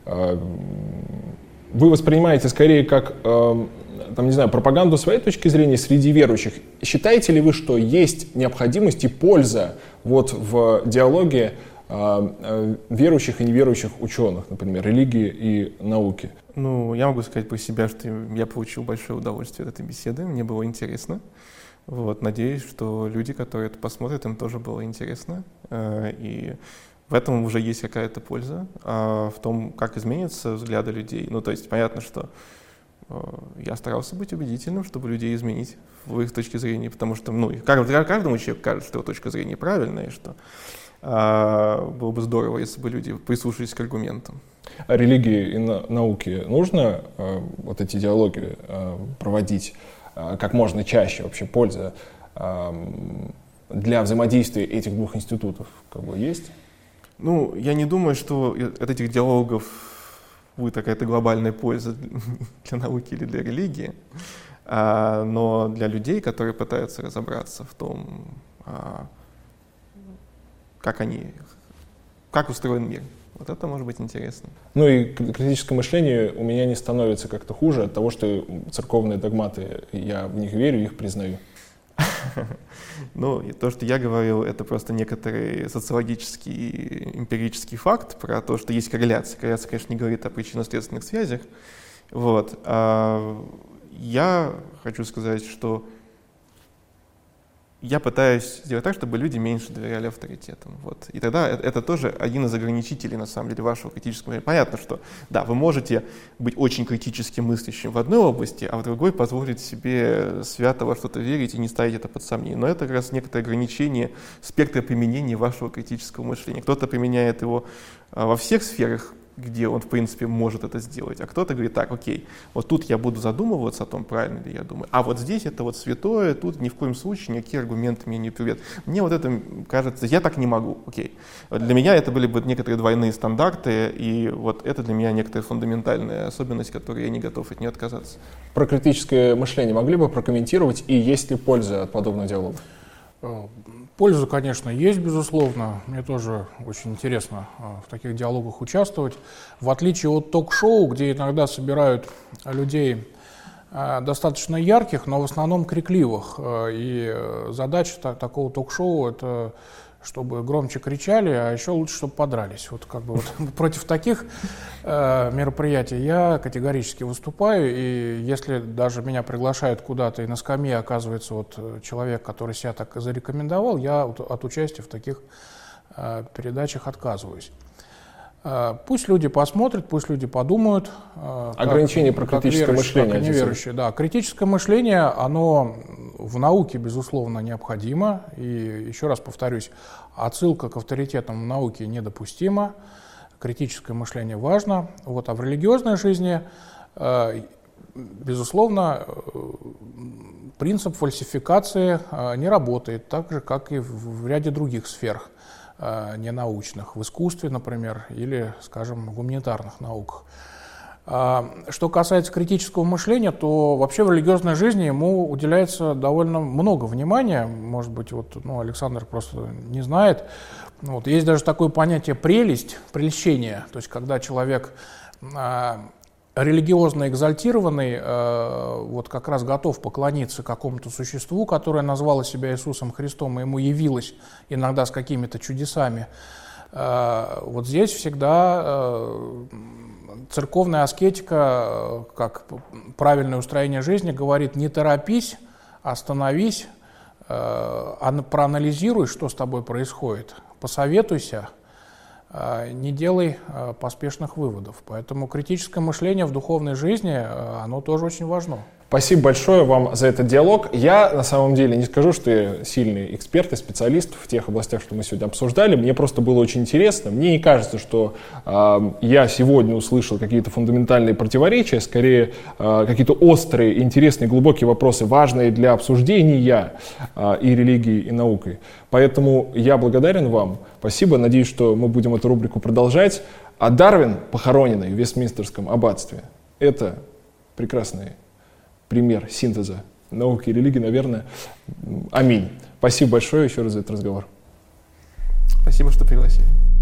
вы воспринимаете скорее как, там, не знаю, пропаганду своей точки зрения среди верующих. Считаете ли вы, что есть необходимость и польза вот в диалоге верующих и неверующих ученых, например, религии и науки? Ну, я могу сказать про себя, что я получил большое удовольствие от этой беседы, мне было интересно. Вот, надеюсь, что люди, которые это посмотрят, им тоже было интересно. И в этом уже есть какая-то польза, в том, как изменятся взгляды людей. Ну, то есть понятно, что я старался быть убедительным, чтобы людей изменить в их точке зрения, потому что ну, каждому человеку кажется, что его точка зрения правильная, и что а, было бы здорово, если бы люди прислушались к аргументам. А религии и на- науке нужно а, вот эти диалоги а, проводить а, как можно чаще? Вообще польза а, для взаимодействия этих двух институтов как бы есть? Ну, я не думаю, что от этих диалогов будет какая-то глобальная польза для науки или для религии, а, но для людей, которые пытаются разобраться в том, а, как они, как устроен мир, вот это может быть интересно. Ну и критическое мышление у меня не становится как-то хуже от того, что церковные догматы, я в них верю, их признаю. Ну, и то, что я говорил, это просто некоторый социологический, эмпирический факт про то, что есть корреляция. Корреляция, конечно, не говорит о причинно-следственных связях. Вот. А я хочу сказать, что я пытаюсь сделать так, чтобы люди меньше доверяли авторитетам. Вот. И тогда это, это тоже один из ограничителей, на самом деле, вашего критического мышления. Понятно, что да, вы можете быть очень критически мыслящим в одной области, а в другой позволить себе свято во что-то верить и не ставить это под сомнение. Но это как раз некоторое ограничение спектра применения вашего критического мышления. Кто-то применяет его во всех сферах где он, в принципе, может это сделать. А кто-то говорит, так, окей, вот тут я буду задумываться о том, правильно ли я думаю, а вот здесь это вот святое, тут ни в коем случае никакие аргументы мне не приведут. Мне вот это кажется, я так не могу, окей. Для меня это были бы некоторые двойные стандарты, и вот это для меня некоторая фундаментальная особенность, которой я не готов от нее отказаться. Про критическое мышление могли бы прокомментировать, и есть ли польза от подобных диалогов? Польза, конечно, есть, безусловно. Мне тоже очень интересно в таких диалогах участвовать. В отличие от ток-шоу, где иногда собирают людей достаточно ярких, но в основном крикливых. И задача такого ток-шоу — это чтобы громче кричали, а еще лучше, чтобы подрались. Вот как бы вот против таких э, мероприятий я категорически выступаю, и если даже меня приглашают куда-то, и на скамье оказывается вот человек, который себя так зарекомендовал, я от, от участия в таких э, передачах отказываюсь. Э, пусть люди посмотрят, пусть люди подумают. Э, Ограничение про критическое мышление. Как неверующие, да. Критическое мышление, оно в науке, безусловно, необходимо. И еще раз повторюсь, отсылка к авторитетам в науке недопустима. Критическое мышление важно. Вот. А в религиозной жизни, э, безусловно, принцип фальсификации э, не работает, так же, как и в, в ряде других сфер э, ненаучных. В искусстве, например, или, скажем, в гуманитарных науках. Что касается критического мышления, то вообще в религиозной жизни ему уделяется довольно много внимания. Может быть, вот, ну, Александр просто не знает. Вот, есть даже такое понятие прелесть, прельщение. То есть, когда человек э, религиозно экзальтированный, э, вот как раз готов поклониться какому-то существу, которое назвало себя Иисусом Христом, и ему явилось иногда с какими-то чудесами. Э, вот здесь всегда... Э, Церковная аскетика, как правильное устроение жизни, говорит: не торопись, остановись, проанализируй, что с тобой происходит, посоветуйся, не делай поспешных выводов. Поэтому критическое мышление в духовной жизни, оно тоже очень важно. Спасибо большое вам за этот диалог. Я на самом деле не скажу, что я сильный эксперт и специалист в тех областях, что мы сегодня обсуждали. Мне просто было очень интересно. Мне не кажется, что э, я сегодня услышал какие-то фундаментальные противоречия, скорее э, какие-то острые, интересные, глубокие вопросы, важные для обсуждения э, и религией, и наукой. Поэтому я благодарен вам. Спасибо. Надеюсь, что мы будем эту рубрику продолжать. А Дарвин, похороненный в Вестминстерском аббатстве, это прекрасный пример синтеза науки и религии, наверное. Аминь. Спасибо большое еще раз за этот разговор. Спасибо, что пригласили.